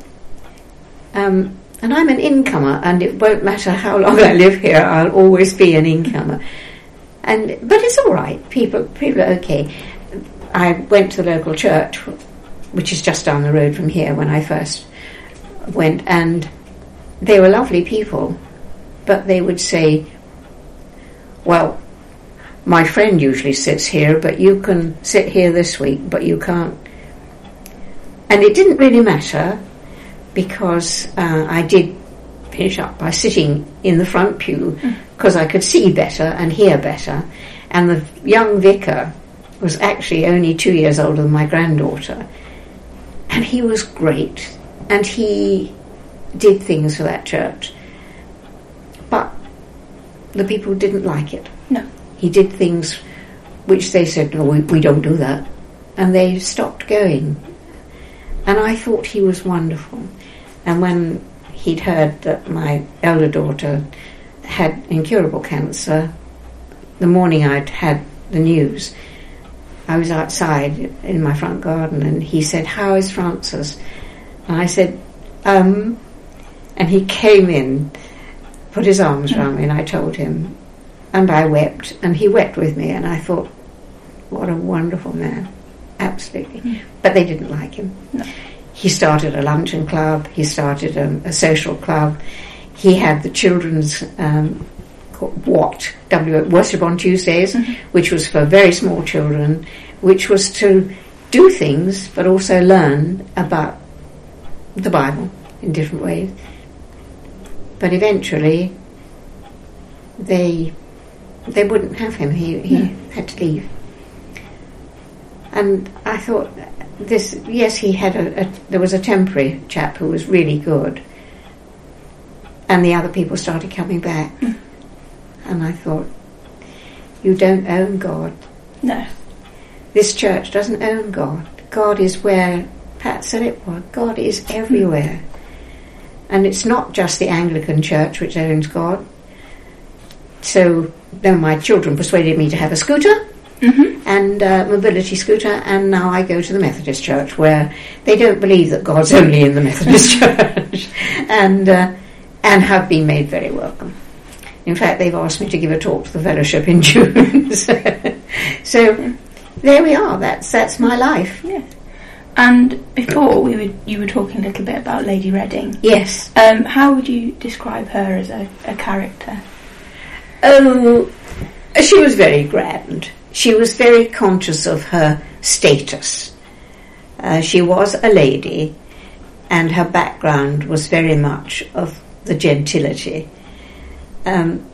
Um, and I'm an incomer, and it won't matter how long I live here, I'll always be an incomer. And but it's all right. People, people are okay. I went to the local church, which is just down the road from here, when I first went, and they were lovely people, but they would say, well, my friend usually sits here, but you can sit here this week, but you can't. And it didn't really matter, because uh, I did finish up by sitting in the front pew, because mm. I could see better and hear better. And the young vicar was actually only two years older than my granddaughter. And he was great. And he did things for that church. But the people didn't like it. No. He did things which they said, no, we, we don't do that. And they stopped going. And I thought he was wonderful. And when he'd heard that my elder daughter had incurable cancer, the morning I'd had the news, I was outside in my front garden, and he said, how is Frances? And I said, um, and he came in, put his arms around me, and I told him, and I wept, and he wept with me, and I thought, what a wonderful man. Absolutely. Mm. But they didn't like him. No. He started a luncheon club, he started a, a social club, he had the children's um, what W Worship on Tuesdays, mm-hmm. which was for very small children, which was to do things but also learn about the Bible in different ways. But eventually they they wouldn't have him. He he no. had to leave. And I thought, this yes, he had a, a there was a temporary chap who was really good, and the other people started coming back. Mm. And I thought, you don't own God. No. This church doesn't own God. God is where Pat said it was. God is everywhere. And it's not just the Anglican Church which owns God. So then my children persuaded me to have a scooter, mm-hmm. and a mobility scooter, and now I go to the Methodist Church, where they don't believe that God's only in the Methodist Church, and uh, and have been made very welcome. In fact, they've asked me to give a talk to the fellowship in June. so, so there we are. That's that's my life. Yeah. And before we were, you were talking a little bit about Lady Reading. Yes. Um, how would you describe her as a, a character? Oh, she was very grand. She was very conscious of her status. Uh, she was a lady, and her background was very much of the gentility. Um,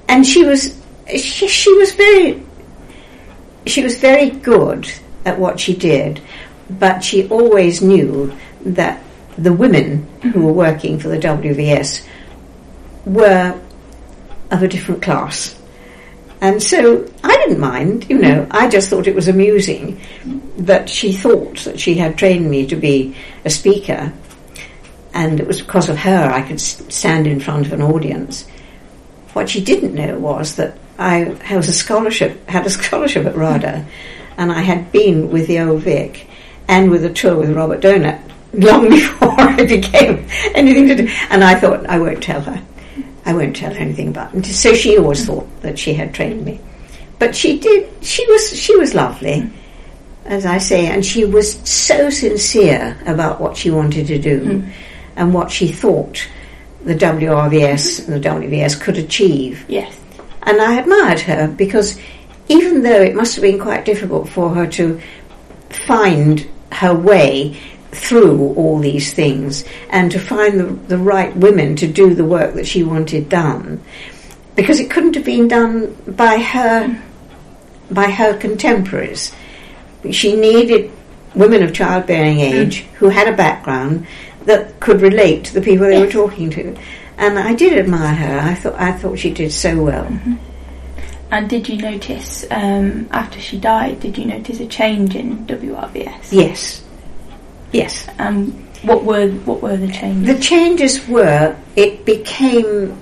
and she was she, she was very she was very good at what she did, but she always knew that the women who were working for the W V S were of a different class. And so I didn't mind, you know, I just thought it was amusing that she thought that she had trained me to be a speaker, and it was because of her I could stand in front of an audience. What she didn't know was that I was a scholarship, had a scholarship at RADA, and I had been with the Old Vic and with a tour with Robert Donat long before I became anything to do. And I thought, I won't tell her. I won't tell her anything about it. So she always thought that she had trained me. But she did, she was she was lovely, as I say, and she was so sincere about what she wanted to do mm. and what she thought the W R V S and the W V S could achieve. Yes. And I admired her, because even though it must have been quite difficult for her to find her way through all these things and to find the, the right women to do the work that she wanted done, because it couldn't have been done by her by her contemporaries. She needed women of childbearing age mm. who had a background that could relate to the people they yes. were talking to. And I did admire her. I thought I thought she did so well. Mm-hmm. And did you notice, um, after she died, did you notice a change in W R V S? Yes. Yes. Um, what were what were the changes? The changes were, it became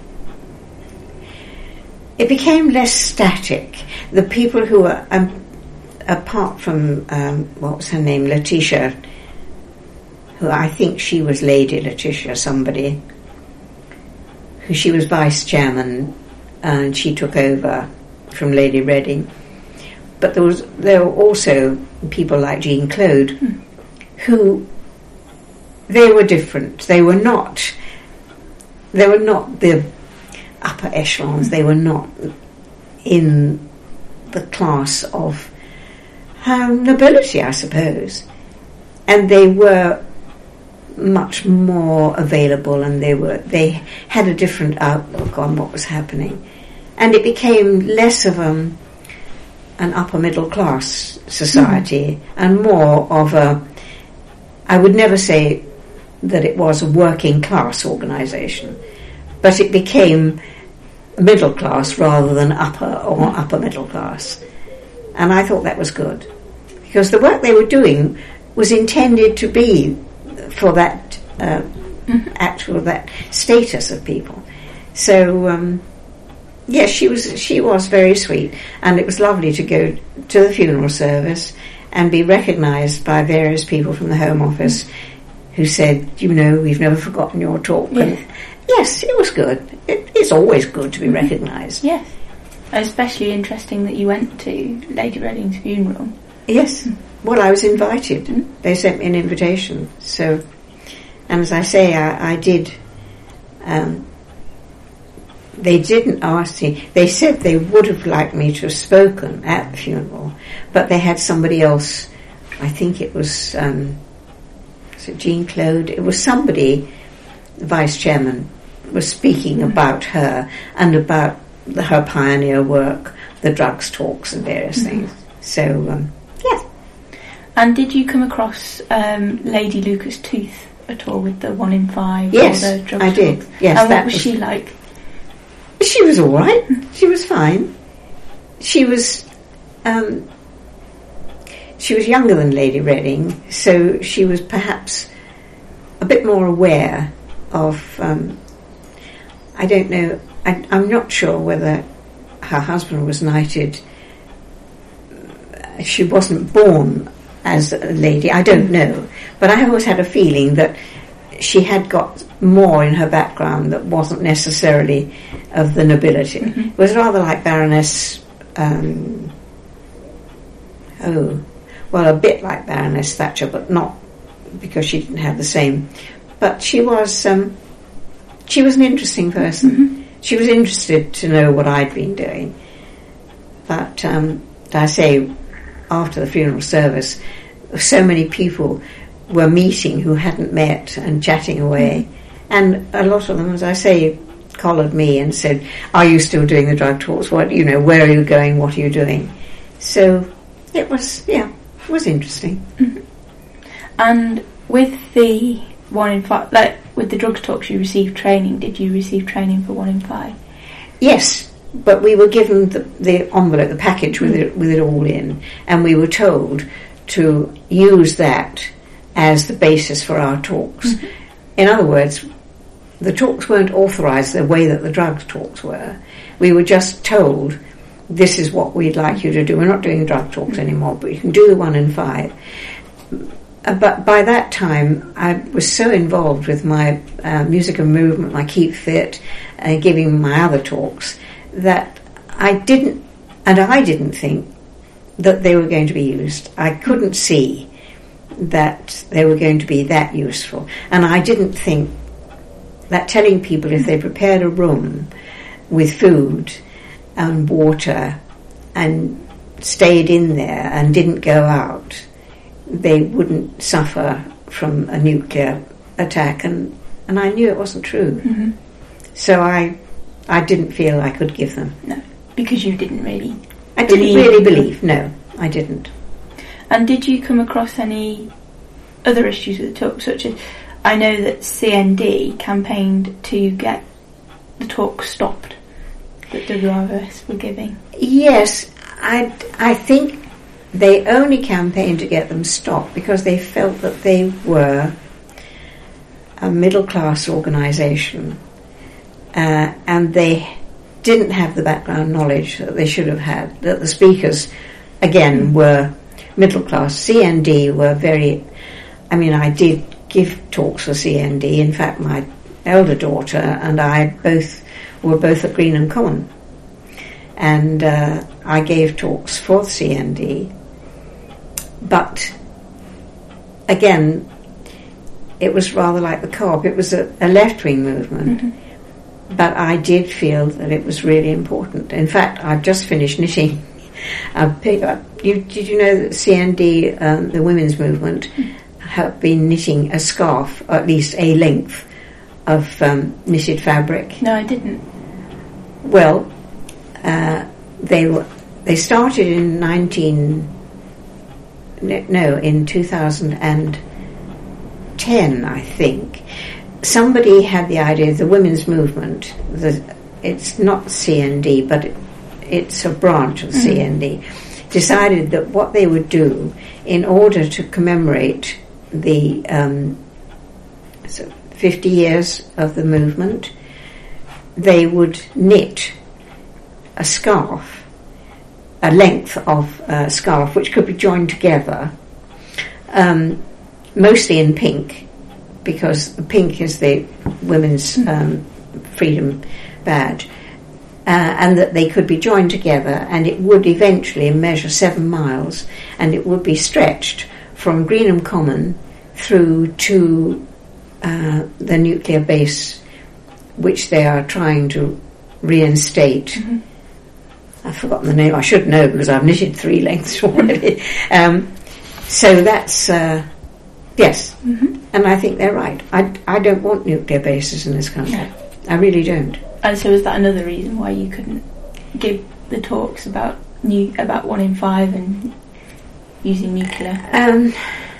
it became less static. The people who were, um, apart from, um, what was her name, Letitia, who I think she was Lady Letitia somebody, who she was vice chairman, and she took over from Lady Redding. But there was there were also people like Jean Claude, mm. who they were different. They were not they were not the upper echelons. They were not in the class of um, nobility, I suppose. And they were much more available, and they were they had a different outlook on what was happening, and it became less of a, an upper middle class society mm-hmm. and more of a, I would never say that it was a working class organisation, but it became middle class rather than upper or mm-hmm. upper middle class, and I thought that was good, because the work they were doing was intended to be for that uh, mm-hmm. actual that status of people. So um, yes, she was she was very sweet, and it was lovely to go to the funeral service and be recognised by various people from the Home Office who said, you know, we've never forgotten your talk. Yes, and yes, it was good. It, it's always good to be mm-hmm. recognised. Yes, especially interesting that you went to Lady Redding's funeral. Yes. Well, I was invited. Mm-hmm. They sent me an invitation. So, and as I say, I, I did. Um, they didn't ask me. They said they would have liked me to have spoken at the funeral, but they had somebody else. I think it was, um, was it Jean Claude? It was somebody, the vice chairman, was speaking mm-hmm. about her and about the, her pioneer work, the drugs talks and various mm-hmm. things. So, um, yeah. And did you come across um, Lady Lucas Tooth at all with the one in five? Yes, or the drug I talks? did. Yes, and that what was, was she like? She was all right. She was fine. She was um, she was younger than Lady Redding, so she was perhaps a bit more aware of. Um, I don't know. I, I'm not sure whether her husband was knighted. She wasn't born as a lady, I don't know, but I always had a feeling that she had got more in her background that wasn't necessarily of the nobility. Mm-hmm. It was rather like Baroness um, oh well a bit like Baroness Thatcher, but not because she didn't have the same, but she was um, she was an interesting person. Mm-hmm. She was interested to know what I'd been doing, but um, I say after the funeral service, so many people were meeting who hadn't met and chatting away. Mm. And a lot of them, as I say, collared me and said, "Are you still doing the drug talks? What, you know, where are you going? What are you doing?" So it was, yeah, it was interesting. Mm-hmm. And with the one in five, like with the drug talks, you received training. Did you receive training for one in five? Yes, but we were given the, the envelope, the package with it, with it all in, and we were told to use that as the basis for our talks. Mm-hmm. In other words, the talks weren't authorised the way that the drug talks were. We were just told, this is what we'd like you to do. We're not doing drug talks anymore, but you can do the one in five. Uh, but by that time, I was so involved with my uh, music and movement, my Keep Fit, and uh, giving my other talks, that I didn't, and I didn't think that they were going to be used. I couldn't see that they were going to be that useful. And I didn't think that telling people if they prepared a room with food and water and stayed in there and didn't go out, they wouldn't suffer from a nuclear attack, and, and I knew it wasn't true. Mm-hmm. So I I didn't feel I could give them. No, because you didn't really I believe. didn't really believe, no, I didn't. And did you come across any other issues with the talk, such as, I know that C N D campaigned to get the talk stopped that W R S were giving? Yes, I, I think they only campaigned to get them stopped because they felt that they were a middle-class organisation, uh, and they didn't have the background knowledge that they should have had, that the speakers, again, were middle-class. C N D were very... I mean, I did give talks for C N D. In fact, my elder daughter and I both were both at Greenham Common. And uh, I gave talks for C N D. But, again, it was rather like the Co-op. It was a, a left-wing movement. Mm-hmm. But I did feel that it was really important. In fact, I've just finished knitting. I've picked up, you, did you know that C N D, um, the women's movement, mm-hmm. have been knitting a scarf, or at least a length of um, knitted fabric? No, I didn't. Well, uh, they were they started in nineteen no in two thousand ten, I think. Somebody had the idea, the women's movement, the, it's not C N D, but it, it's a branch of mm-hmm. C N D, decided that what they would do in order to commemorate the um, so fifty years of the movement, they would knit a scarf, a length of uh, scarf which could be joined together, um, mostly in pink, because pink is the women's um, freedom badge, uh, and that they could be joined together, and it would eventually measure seven miles, and it would be stretched from Greenham Common through to uh, the nuclear base, which they are trying to reinstate. Mm-hmm. I've forgotten the name. I should know because I've knitted three lengths already. um, so that's uh, yes, mm-hmm. and I think they're right. I, I don't want nuclear bases in this country. No. I really don't. And so is that another reason why you couldn't give the talks about new about one in five and using nuclear? Um,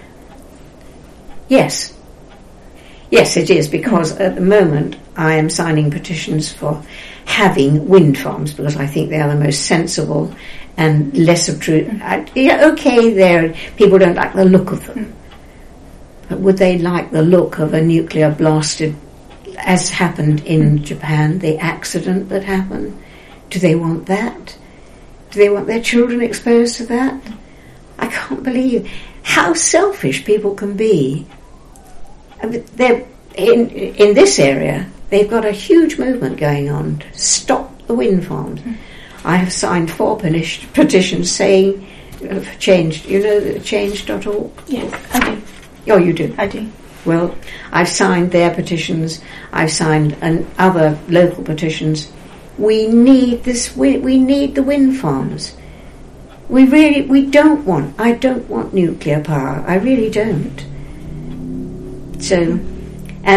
yes. Yes, it is, because at the moment I am signing petitions for having wind farms because I think they are the most sensible and less obtrusive. Mm. Yeah, okay, there people don't like the look of them, mm. but would they like the look of a nuclear blasted, as happened in mm. Japan, the accident that happened? Do they want that? Do they want their children exposed to that? I can't believe how selfish people can be. I mean, they're in in this area. They've got a huge movement going on to stop the wind farms. Mm. I have signed four petitions saying uh, for change. You know change dot org? Yes, I do. Oh, you do? I do. Well, I've signed their petitions. I've signed an, other local petitions. We need this. We, we need the wind farms. We really, we don't want. I don't want nuclear power. I really don't. So, and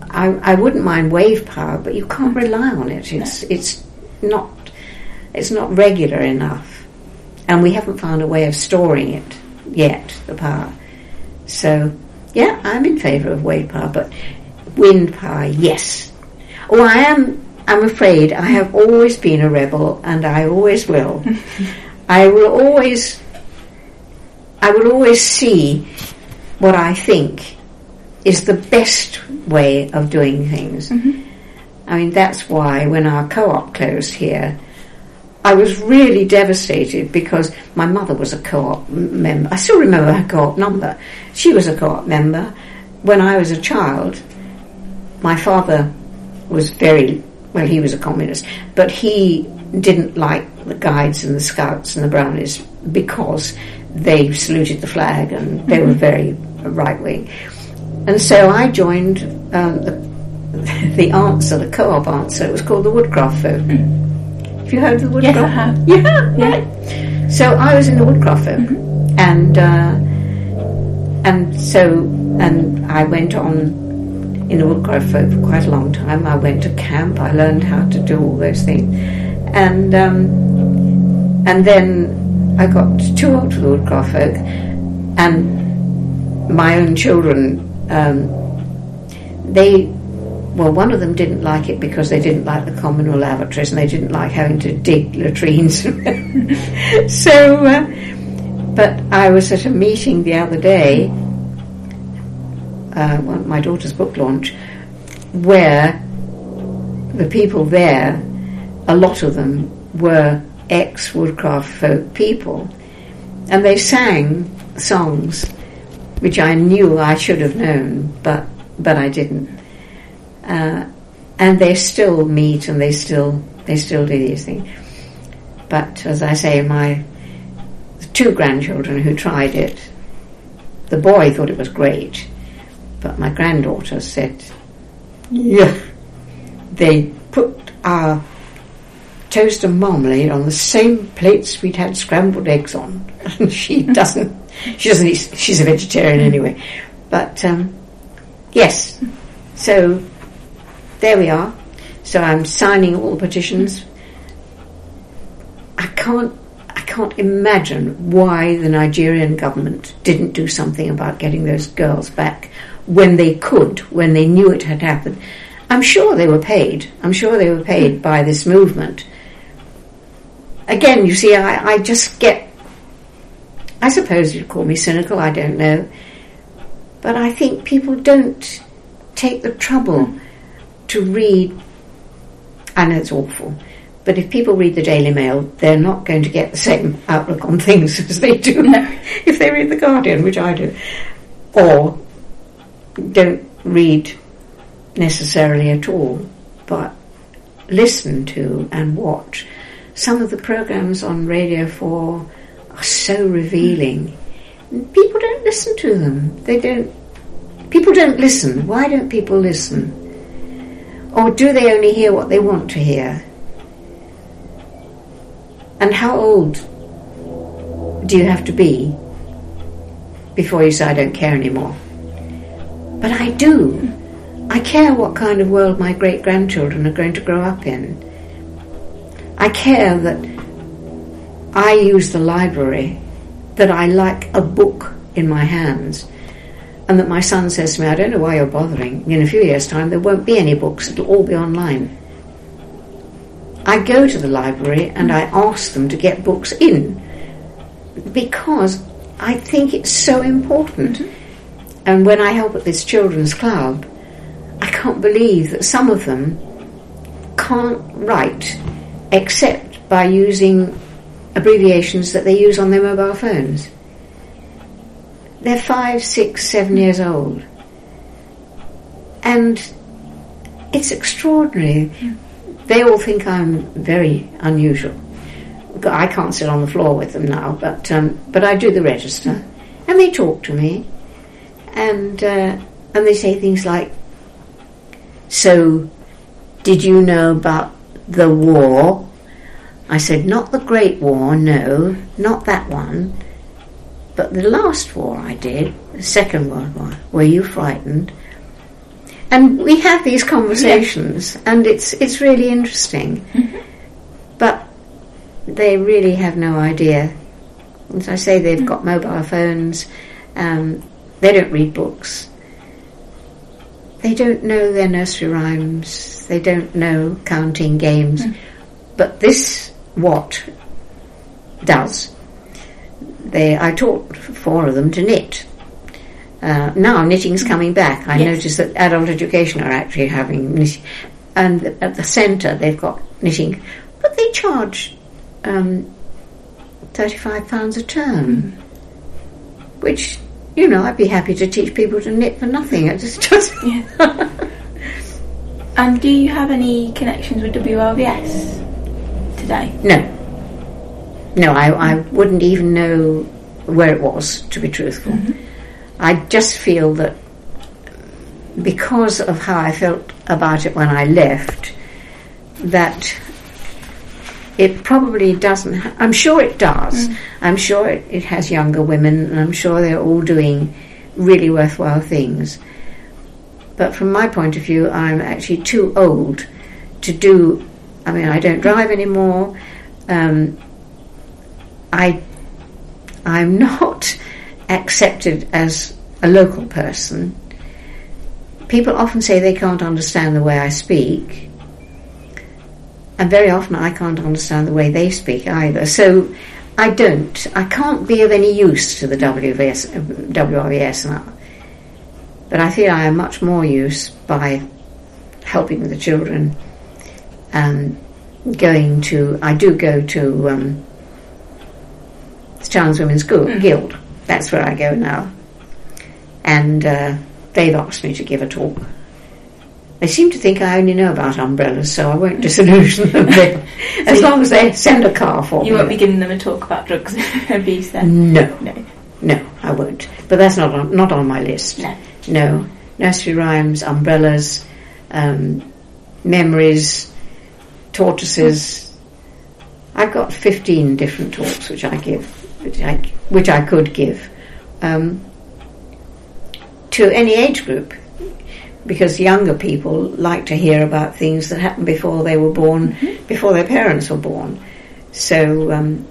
I, I wouldn't mind wave power, but you can't rely on it. It's, no. it's not, it's not regular enough. And we haven't found a way of storing it yet, the power. So, yeah, I'm in favour of wave power, but wind power, yes. Oh, I am, I'm afraid I have always been a rebel, and I always will. I will always, I will always see what I think is the best way of doing things. Mm-hmm. I mean, that's why when our co-op closed here, I was really devastated because my mother was a co-op member. I still remember her co-op number. She was a co-op member. When I was a child, my father was very, well, he was a communist, but he didn't like the Guides and the Scouts and the Brownies because they saluted the flag and they were very right-wing. And so I joined um, the, the answer, the co-op answer. It was called the Woodcraft Folk. Have you heard of the Woodcraft? Yes, I have. Yeah, yeah. Right. So I was in the Woodcraft Folk, mm-hmm. and uh, and so and I went on in the Woodcraft Folk for quite a long time. I went to camp. I learned how to do all those things, and um, and then I got too old for the Woodcraft Folk, and my own children. Um, they, well, one of them didn't like it because they didn't like the communal lavatories and they didn't like having to dig latrines. so, uh, but I was at a meeting the other day, uh, one, my daughter's book launch, where the people there, a lot of them were ex-Woodcraft Folk people, and they sang songs which I knew I should have known, but but I didn't. Uh, and they still meet and they still they still do these things. But as I say, my two grandchildren who tried it, the boy thought it was great, but my granddaughter said, yeah, they put our toast and marmalade on the same plates we'd had scrambled eggs on. And she doesn't She doesn't eat, she's a vegetarian anyway. But, um, yes. So, there we are. So I'm signing all the petitions. I can't, I can't imagine why the Nigerian government didn't do something about getting those girls back when they could, when they knew it had happened. I'm sure they were paid. I'm sure they were paid by this movement. Again, you see, I, I just get, I suppose you'd call me cynical, I don't know. But I think people don't take the trouble to read. I know it's awful, but if people read the Daily Mail, they're not going to get the same outlook on things as they do no. if they read the Guardian, which I do. Or don't read necessarily at all, but listen to and watch. Some of the programmes on Radio four are so revealing. People don't listen to them. They don't. People don't listen. Why don't people listen? Or do they only hear what they want to hear? And how old do you have to be before you say, I don't care anymore? But I do. I care what kind of world my great-grandchildren are going to grow up in. I care that I use the library, that I like a book in my hands, and that my son says to me, I don't know why you're bothering. In a few years' time, there won't be any books. It'll all be online. I go to the library and I ask them to get books in because I think it's so important. Mm-hmm. And when I help at this children's club, I can't believe that some of them can't write except by using abbreviations that they use on their mobile phones. They're five, six, seven years old. And it's extraordinary. They all think I'm very unusual. I can't sit on the floor with them now, but um, but I do the register. And they talk to me. And, uh, and they say things like, so, did you know about the war? I said, not the Great War, no, not that one. But the last war I did, the Second World War, were you frightened? and we have these conversations, yeah. and it's it's really interesting. Mm-hmm. But they really have no idea. As I say, they've mm-hmm. got mobile phones. Um, they don't read books. They don't know their nursery rhymes. They don't know counting games. Mm. But this what does. They I taught four of them to knit. Uh, now knitting's coming back. I yes. notice that adult education are actually having knitting. And at the centre they've got knitting. But they charge um, thirty-five pounds a term. Mm. Which, you know, I'd be happy to teach people to knit for nothing. It just doesn't... Yeah. And do you have any connections with W R V S today? No. No, I, I wouldn't even know where it was, to be truthful. Mm-hmm. I just feel that because of how I felt about it when I left, that it probably doesn't... Ha- I'm sure it does. Mm. I'm sure it, it has younger women, and I'm sure they're all doing really worthwhile things. But from my point of view, I'm actually too old to do... I mean, I don't drive anymore. Um, I, I'm not accepted as a local person. People often say they can't understand the way I speak. And very often I can't understand the way they speak either. So I don't. I can't be of any use to the W V S, W R V S now. But I feel I am much more use by helping the children and going to... I do go to um, the Children's Women's mm. Guild. That's where I go now. And uh, they've asked me to give a talk. They seem to think I only know about umbrellas, so I won't disillusion them. As long as they send a car for me. You won't be giving them a talk about drugs abuse then? No. No. No, I won't. But that's not on, not on my list. No. No. Nursery rhymes, umbrellas, um, memories, tortoises. I've got fifteen different talks which I give, which I, which I could give, um, to any age group. Because younger people like to hear about things that happened before they were born, mm-hmm. before their parents were born. So um,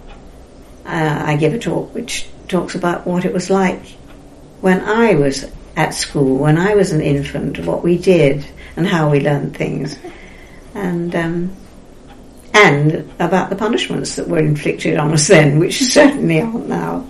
uh, I give a talk which talks about what it was like when I was at school, when I was an infant, what we did and how we learned things. And um, and about the punishments that were inflicted on us then, which certainly aren't now.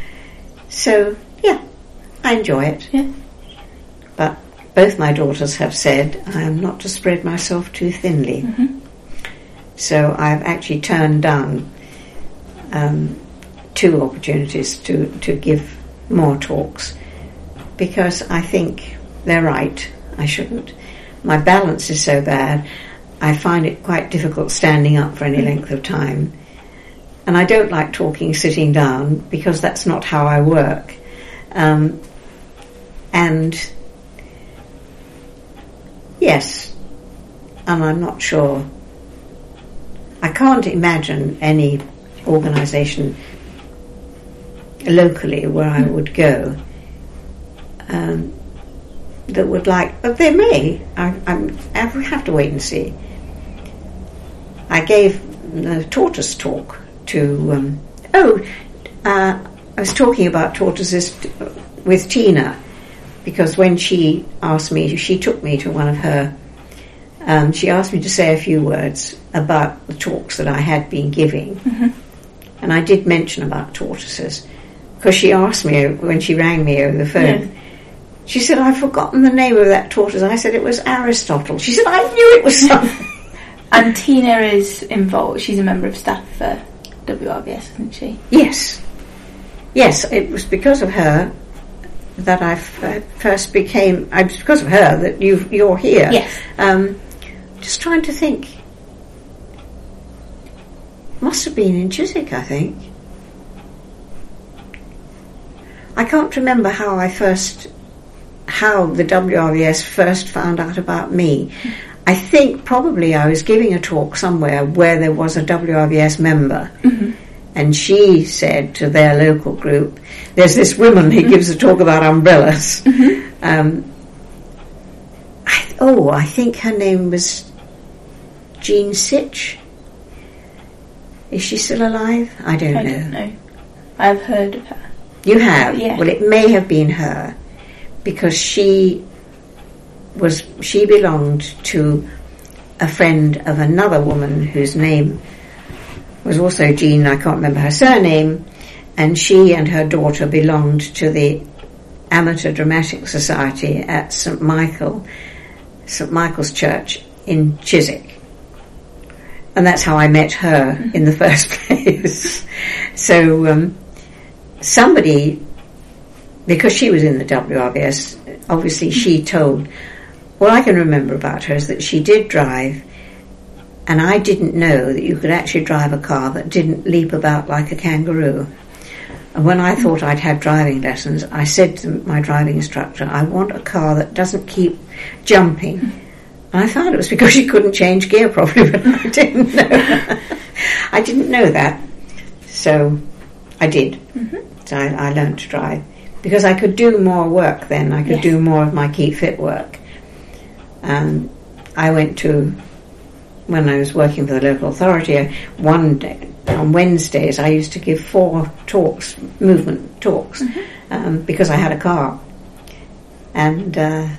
So, yeah, I enjoy it. Yeah. But both my daughters have said I am not to spread myself too thinly. Mm-hmm. So I've actually turned down um, two opportunities to, to give more talks because I think they're right. I shouldn't. My balance is so bad, I find it quite difficult standing up for any length of time. And I don't like talking sitting down because that's not how I work. Um, and... Yes, and I'm not sure. I can't imagine any organisation locally where I would go um, that would like... But they may. I, I'm, I have to wait and see. I gave the tortoise talk to... Um, oh, uh, I was talking about tortoises t- with Tina. Because when she asked me, she took me to one of her, um, she asked me to say a few words about the talks that I had been giving. Mm-hmm. And I did mention about tortoises. Because she asked me, when she rang me over the phone, yes. She said, I've forgotten the name of that tortoise. I said, it was Aristotle. She said, I knew it was something. And Tina is involved. She's a member of staff for W R V S, isn't she? Yes. Yes, it was because of her that I f- first became, uh, it's because of her that you you're here. Yes. Um, just trying to think. Must have been in Chiswick, I think. I can't remember how I first, how the W R V S first found out about me. I think probably I was giving a talk somewhere where there was a W R V S member. Mm-hmm. And she said to their local group, there's this woman who gives a talk about umbrellas. Mm-hmm. Um, oh, I think her name was Jean Sitch. Is she still alive? I don't I know. don't know. I've heard of her. You have? Yeah. Well, it may have been her, because she was she belonged to a friend of another woman whose name was also Jean. I can't remember her surname, and she and her daughter belonged to the Amateur Dramatic Society at St Michael, St Michael's Church in Chiswick. And that's how I met her in the first place. So um, somebody, because she was in the W R V S, obviously she told, what I can remember about her is that she did drive, and I didn't know that you could actually drive a car that didn't leap about like a kangaroo. And when I thought I'd had driving lessons, I said to my driving instructor, I want a car that doesn't keep jumping. And I found it was because she couldn't change gear properly, but I didn't know. I didn't know that. So I did. Mm-hmm. So I, I learned to drive. Because I could do more work then. I could yes. do more of my Keep Fit work. Um, I went to, when I was working for the local authority, one day, on Wednesdays I used to give four talks, movement talks, mm-hmm. um, because I had a car. And uh,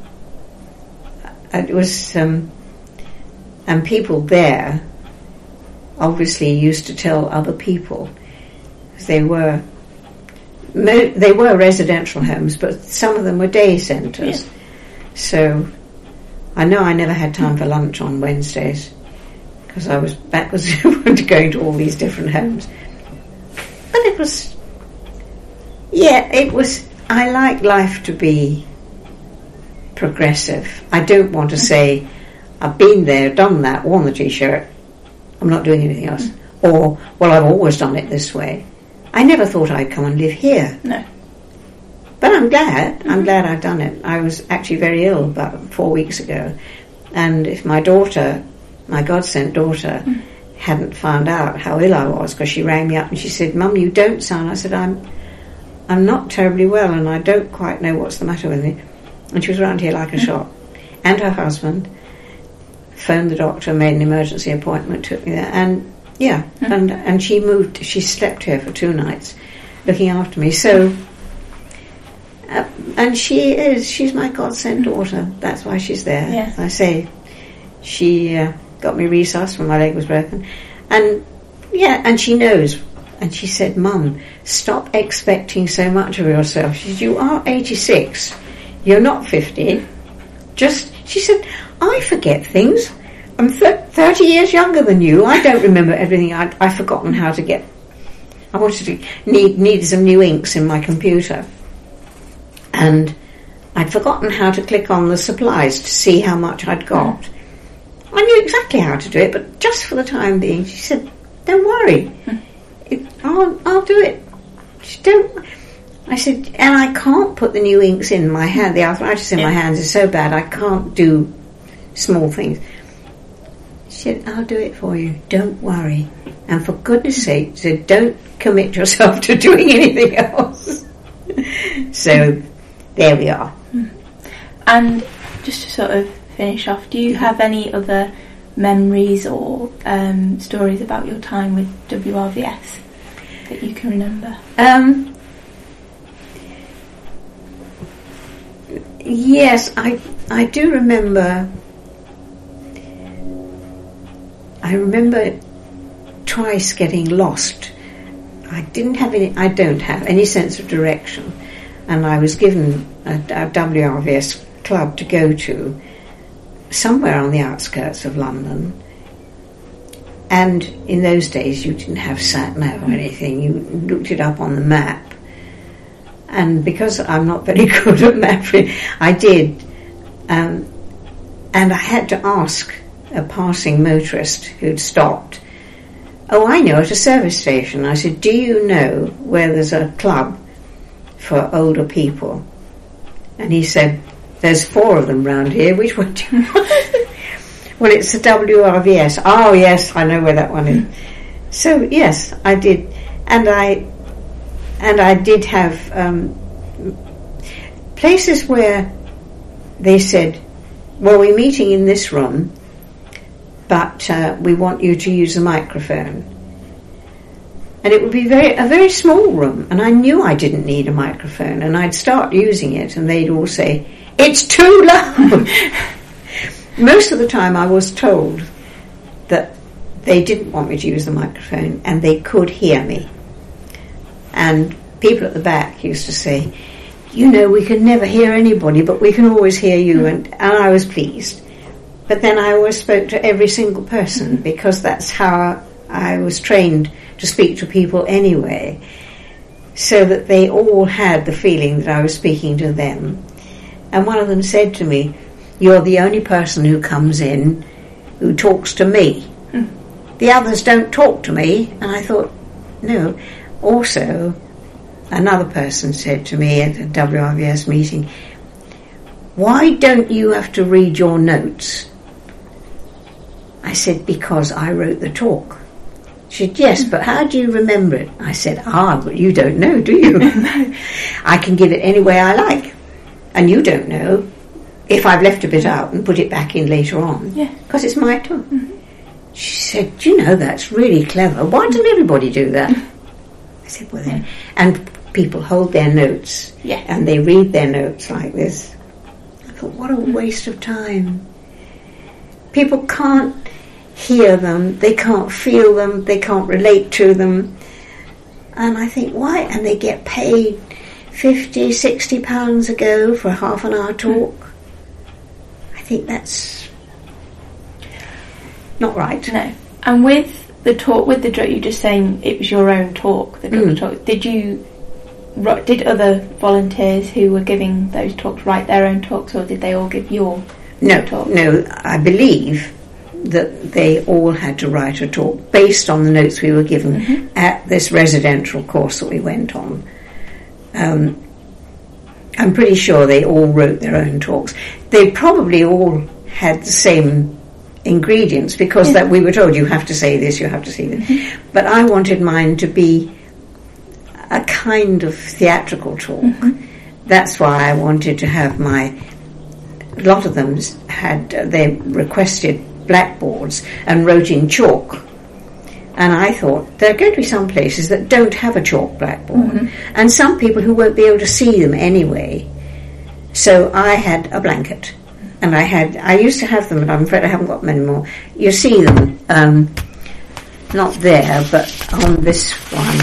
it was, um, and people there obviously used to tell other people. They were, they were residential homes, but some of them were day centres. Yeah. So I know I never had time for lunch on Wednesdays because I was backwards going to all these different homes. But it was, yeah, it was, I like life to be progressive. I don't want to say, I've been there, done that, worn the t-shirt, I'm not doing anything else. Or, well, I've always done it this way. I never thought I'd come and live here. No. But I'm glad. Mm-hmm. I'm glad I've done it. I was actually very ill about four weeks ago. And if my daughter, my God-sent daughter, mm. hadn't found out how ill I was, because she rang me up and she said, Mum, you don't sound... I said, I'm I'm not terribly well and I don't quite know what's the matter with me. And she was around here like a mm. shot. And her husband phoned the doctor, made an emergency appointment, took me there. And, yeah, mm. and, and she moved... She slept here for two nights looking after me. So... Uh, and she is, she's my God-sent daughter. That's why she's there. Yes. I say, she uh, got me resuscitated when my leg was broken. And, yeah, and she knows. And she said, Mum, stop expecting so much of yourself. She said, you are eighty-six. You're not fifty. Just, she said, I forget things. I'm th- thirty years younger than you. I don't remember everything. I'd, I've forgotten how to get... I wanted to need, need some new inks in my computer. And I'd forgotten how to click on the supplies to see how much I'd got. Mm. I knew exactly how to do it, but just for the time being, she said, don't worry. Mm. It, I'll, I'll do it. She don't... I said, and I can't put the new inks in my hand. The arthritis in yeah. my hands is so bad, I can't do small things. She said, I'll do it for you. Don't worry. And for goodness sake, she said, don't commit yourself to doing anything else. So... there we are. And just to sort of finish off, do you have any other memories or um, stories about your time with W R V S that you can remember? Um, yes, I I do remember. I remember twice getting lost. I didn't have any. I don't have any sense of direction. And I was given a, a W R V S club to go to somewhere on the outskirts of London. And in those days you didn't have sat-nav or anything. You looked it up on the map. And because I'm not very good at mapping, I did. Um, and I had to ask a passing motorist who'd stopped, oh, I know, at a service station. I said, do you know where there's a club for older people? And he said, there's four of them round here. Which one do you want? Well, it's the W R V S. Oh yes, I know where that one is. So yes, I did. And I and I did have um, places where they said well, we're meeting in this room, but uh, we want you to use a microphone. And it would be very a very small room, and I knew I didn't need a microphone, and I'd start using it, and they'd all say, "It's too loud." Most of the time I was told that they didn't want me to use the microphone, and they could hear me. And people at the back used to say, "You know, we can never hear anybody, but we can always hear you," and, and I was pleased. But then I always spoke to every single person, because that's how I was trained to speak to people anyway, so that they all had the feeling that I was speaking to them. And one of them said to me, "You're the only person who comes in who talks to me. Mm. The others don't talk to me." And I thought, no. Also, another person said to me at a W R V S meeting, "Why don't you have to read your notes?" I said, "Because I wrote the talk." She said, "Yes, but how do you remember it?" I said, "Ah, but you don't know, do you?" "I can give it any way I like. And you don't know if I've left a bit out and put it back in later on. Yeah. Because it's my talk." Mm-hmm. She said, "Do you know, that's really clever. Why doesn't everybody do that?" I said, "Well then," and people hold their notes. Yeah. And they read their notes like this. I thought, what a waste of time. People can't hear them, they can't feel them, they can't relate to them. And I think, why? And they get paid fifty, sixty pounds a go for a half an hour talk. Mm. I think that's not right. No. And with the talk, with the talk, you're just saying it was your own talk, the mm. talk. Did you, did other volunteers who were giving those talks write their own talks, or did they all give your no, talk? No, I believe that they all had to write a talk based on the notes we were given mm-hmm. at this residential course that we went on. Um, I'm pretty sure they all wrote their own talks. They probably all had the same ingredients, because yeah. that we were told, you have to say this, you have to say this. Mm-hmm. But I wanted mine to be a kind of theatrical talk. Mm-hmm. That's why I wanted to have my... A lot of them had... Uh, they requested blackboards and wrote in chalk, and I thought there are going to be some places that don't have a chalk blackboard, mm-hmm. and some people who won't be able to see them anyway. So I had a blanket, and I had I used to have them, but I'm afraid I haven't got them anymore. You see them um, not there, but on this one,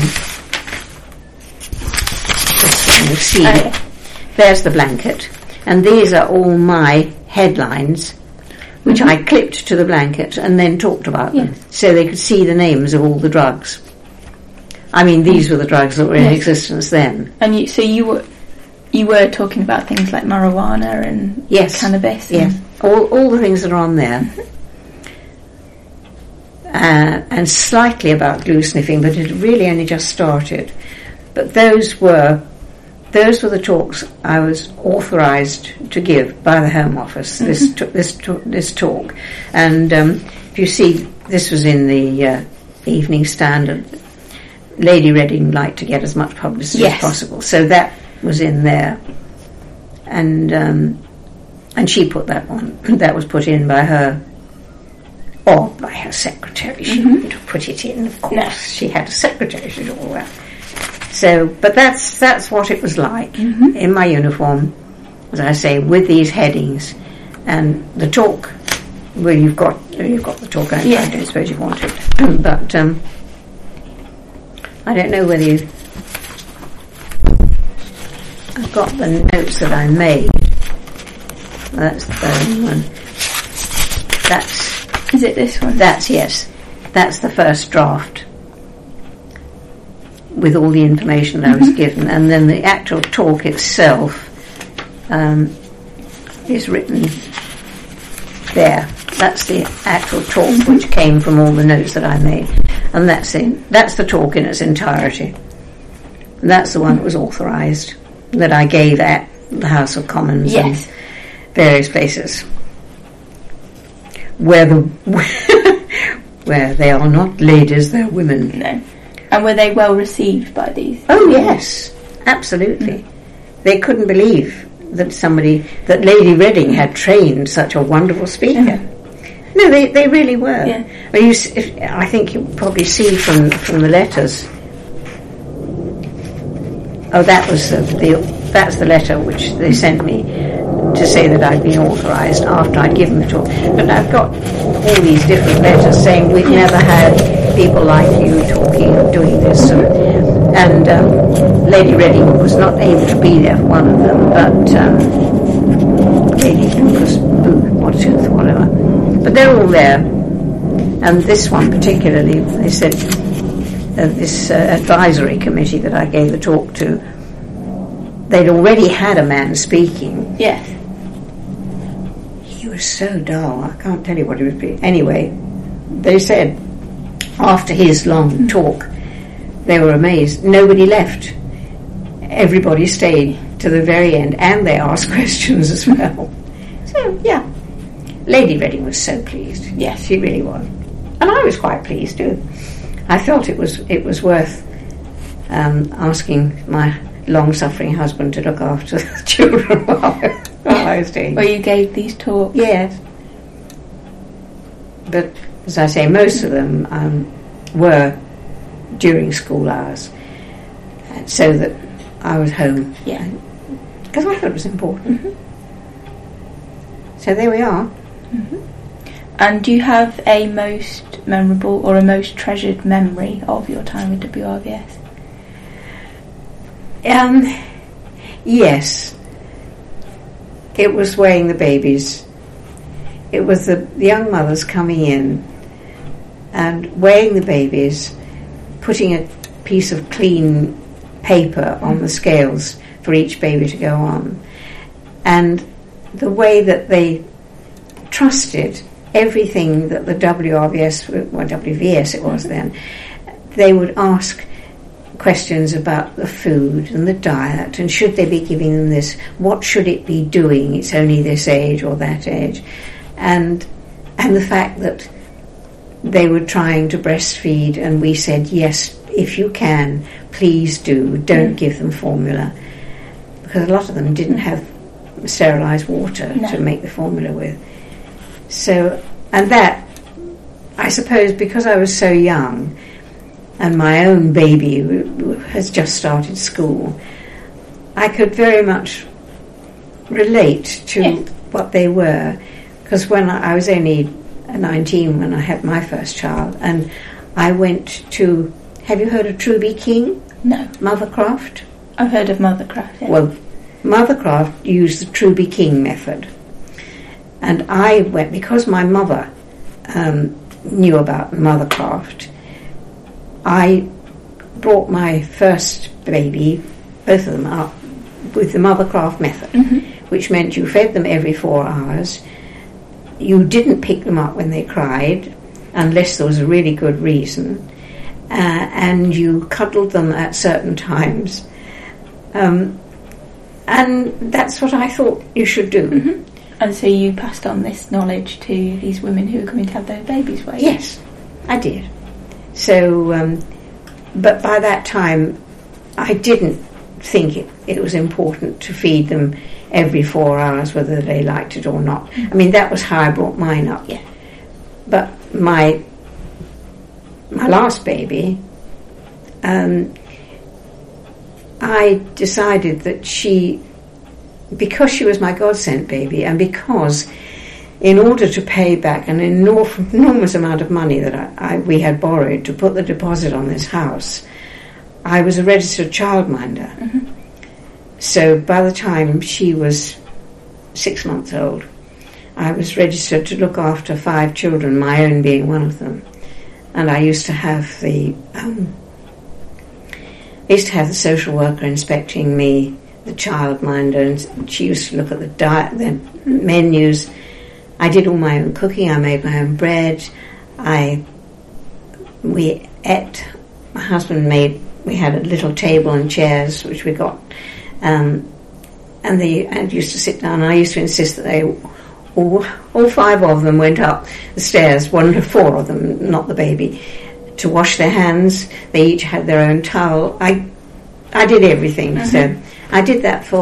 this one you see, oh, yeah. There's the blanket, and these are all my headlines, which mm-hmm. I clipped to the blanket and then talked about yes. them, so they could see the names of all the drugs. I mean, these were the drugs that were yes. in existence then. And you, so you were you were talking about things like marijuana and yes. cannabis. Yes, all all the things that are on there, uh, and slightly about glue sniffing, but it had really only just started. But those were. Those were the talks I was authorised to give by the Home Office, mm-hmm. this t- this t- this talk. And um, if you see, this was in the uh, Evening Standard. Lady Reading liked to get as much publicity yes. as possible, so that was in there. And um, and she put that on. That was put in by her, or by her secretary. She mm-hmm. wouldn't have put it in, of course. No. She had a secretary to do all that. So, but that's that's what it was like mm-hmm. in my uniform, as I say, with these headings, and the talk. Well, you've got you've got the talk. I, yeah. I don't suppose you want it, but um, I don't know whether you. I've got the notes that I made. That's the one. That's. Is it this one? That's yes. That's the first draft, with all the information that I was mm-hmm. given, and then the actual talk itself um, is written there. That's the actual talk mm-hmm. which came from all the notes that I made, and that's in, that's the talk in its entirety. And that's the one that was authorised, that I gave at the House of Commons yes. and various places where the where they are not ladies, they're women. No. And were they well received by these? Oh yes, absolutely. Mm. They couldn't believe that somebody, that Lady Reading had trained such a wonderful speaker. Mm-hmm. No, they, they really were. Yeah. Well, you, if, I think you probably see from from the letters. Oh, that was the, the that's the letter which they sent me to say that I'd been authorised after I'd given the talk. But I've got all these different letters saying we've never had people like you talking or doing this. And, and um, Lady Reading was not able to be there for one of them, but um, Lady Lucas, Watertooth, whatever. But they're all there. And this one particularly, they said, uh, this uh, advisory committee that I gave the talk to, they'd already had a man speaking. Yes. He was so dull, I can't tell you what he was being. Anyway, they said, after his long mm. talk, they were amazed. Nobody left. Everybody stayed to the very end, and they asked questions as well. So, yeah. Lady Reading was so pleased. Yes, she really was. And I was quite pleased too. I felt it was it was worth um, asking my long-suffering husband to look after the children while, while I was doing. Well, you gave these talks. Yes. But, as I say, most of them um, were during school hours, so that I was home. Yeah. Because I thought it was important. Mm-hmm. So there we are. Mm-hmm. And do you have a most memorable or a most treasured memory of your time with W R V S? Um, yes. It was weighing the babies. It was the, the young mothers coming in and weighing the babies, putting a piece of clean paper on the scales for each baby to go on. And the way that they trusted everything that the W R V S, well, W V S it was then, they would ask questions about the food and the diet, and should they be giving them this, what should it be doing, it's only this age or that age, and and the fact that they were trying to breastfeed, and we said, yes, if you can, please do, don't mm. give them formula, because a lot of them didn't have sterilised water no. to make the formula with. So, and that, I suppose, because I was so young, and my own baby has just started school, I could very much relate to yes. what they were, because when I, I was only nineteen when I had my first child, and I went to, have you heard of Truby King? No. Mothercraft? I've heard of Mothercraft, yeah. Well, Mothercraft used the Truby King method. And I went, because my mother um, knew about Mothercraft, I brought my first baby, both of them up, with the Mothercraft method, mm-hmm. which meant you fed them every four hours. You didn't pick them up when they cried, unless there was a really good reason, uh, and you cuddled them at certain times. Um, and that's what I thought you should do. Mm-hmm. And so you passed on this knowledge to these women who were coming to have their babies, right? Yes, I did. So, um, but by that time, I didn't think it, it was important to feed them every four hours, whether they liked it or not. Mm-hmm. I mean, that was how I brought mine up. Yeah. But my my last baby, um, I decided that she, because she was my God-sent baby, and because in order to pay back an enor- enormous amount of money that I, I, we had borrowed to put the deposit on this house, I was a registered childminder. Mm-hmm. So by the time she was six months old, I was registered to look after five children, my own being one of them. And I used to have the um, I used to have the social worker inspecting me, the childminder, and she used to look at the diet, the menus. I did all my own cooking. I made my own bread. I we ate. My husband made. We had a little table and chairs which we got, um, and they and used to sit down. And I used to insist that they all all five of them went up the stairs. One to four of them, not the baby, to wash their hands. They each had their own towel. I I did everything. Mm-hmm. So I did that for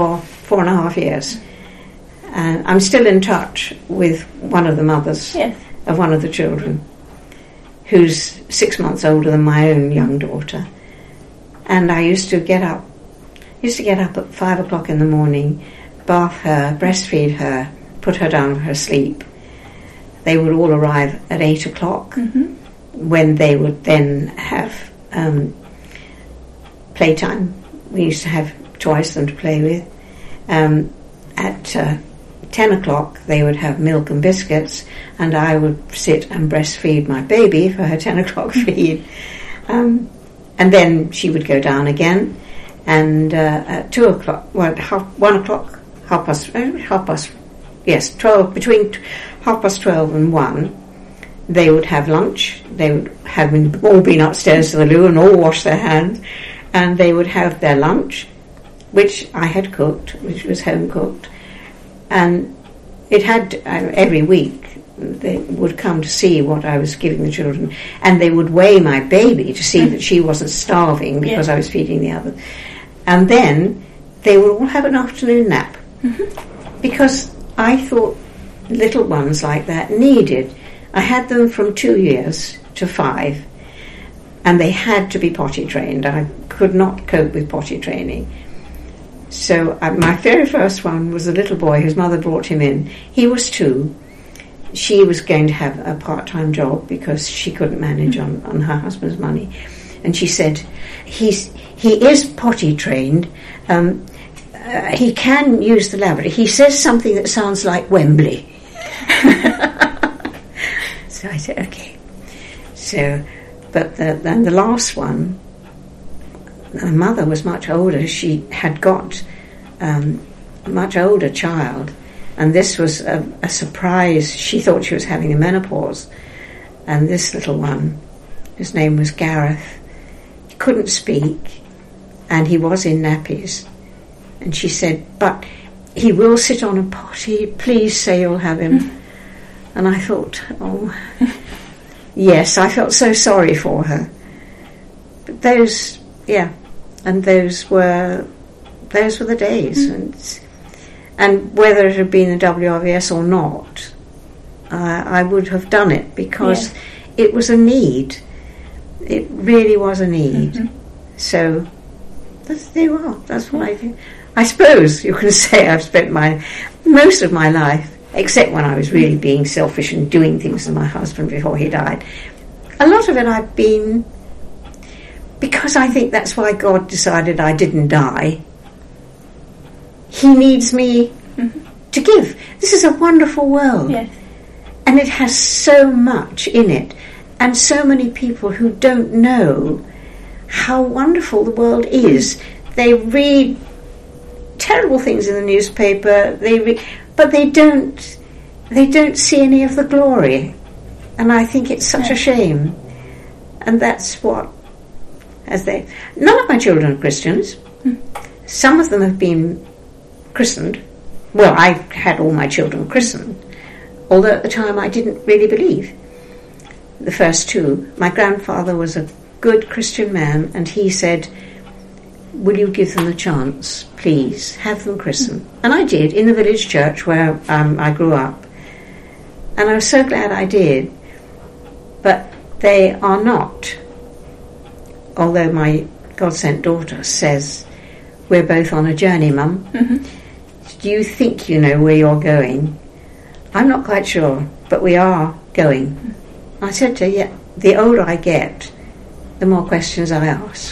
four and a half years. And I'm still in touch with one of the mothers Yes. of one of the children, who's six months older than my own young daughter. And I used to get up, used to get up at five o'clock in the morning, bath her, breastfeed her, put her down for her sleep. They would all arrive at eight o'clock, Mm-hmm. when they would then have um, playtime. We used to have toys for them to play with. Um, at uh, ten o'clock they would have milk and biscuits, and I would sit and breastfeed my baby for her ten o'clock feed. Um, and then she would go down again, and uh, at two o'clock, well, half, one o'clock, half past, uh, half past, yes, twelve, between t- half past twelve and one, they would have lunch. They would have been, all been upstairs to the loo and all washed their hands, and they would have their lunch, which I had cooked, which was home cooked, and it had uh, every week they would come to see what I was giving the children, and they would weigh my baby to see that she wasn't starving because Yeah. I was feeding the other, and then they would all have an afternoon nap, Mm-hmm. because I thought little ones like that needed. I had them from two years to five, and they had to be potty trained. I could not cope with potty training. So uh, my very first one was a little boy whose mother brought him in. He was two. She was going to have a part-time job because she couldn't manage on, on her husband's money. And she said, He's, he is potty trained. Um, uh, he can use the lavatory. He says something that sounds like Wembley. So I said, okay. So, but the, then the last one, the mother was much older. She had got um, a much older child, and this was a, a surprise. She thought she was having a menopause, and this little one, his name was Gareth, couldn't speak, and he was in nappies. And she said, but he will sit on a potty. Please say you'll have him. And I thought, oh, yes, I felt so sorry for her. But those, yeah, and those were, those were the days. Mm. And, and whether it had been the W R V S or not, uh, I would have done it because yeah. it was a need. It really was a need. Mm-hmm. So, that's, there you are. That's what I think. I suppose you can say I've spent my, most of my life, except when I was really being selfish and doing things to my husband before he died. A lot of it I've been, because I think that's why God decided I didn't die. He needs me mm-hmm. to give. This is a wonderful world. Yes. And it has so much in it. And so many people who don't know how wonderful the world is. They read terrible things in the newspaper, they read... But they don't, they don't see any of the glory, and I think it's such a shame. And that's what, as they, none of my children are Christians. Mm. Some of them have been christened. Well, I had all my children christened, although at the time I didn't really believe. The first two, my grandfather was a good Christian man, and he said, will you give them a chance, please, have them christened. And I did, in the village church where um, I grew up. And I was so glad I did. But they are not, although my God-sent daughter says, we're both on a journey, Mum. Mm-hmm. Do you think you know where you're going? I'm not quite sure, but we are going. I said to her, yeah, the older I get, the more questions I ask.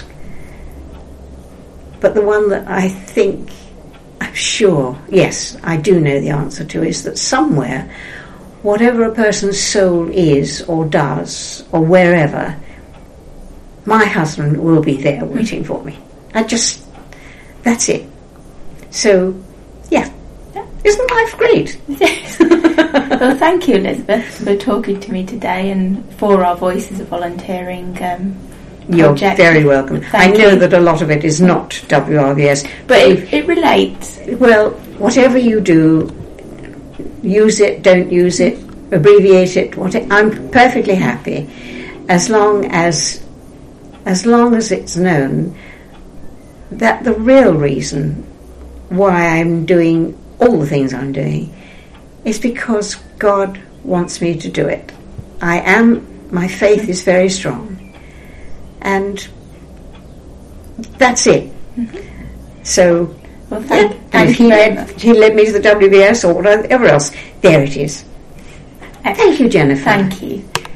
But the one that I think, I'm sure, yes, I do know the answer to, is that somewhere, whatever a person's soul is or does, or wherever, my husband will be there waiting for me. I just, that's it. So, yeah. Isn't life great? Yes. Well, thank you, Elizabeth, for talking to me today and for our Voices of Volunteering um You're project. very welcome. Thank I know you. that a lot of it is not W R V S, But it, it relates. well, whatever you do, use it, don't use it, abbreviate it. What it, I'm perfectly happy, as long as, as long as it's known that the real reason why I'm doing all the things I'm doing. It's because God wants me to do it. I am, my faith is very strong. And that's it. Mm-hmm. So, well, thank, yeah, thank and if you he very led, much. he led me to the W B S or whatever else, there it is. Thank you, Jennifer. Thank you.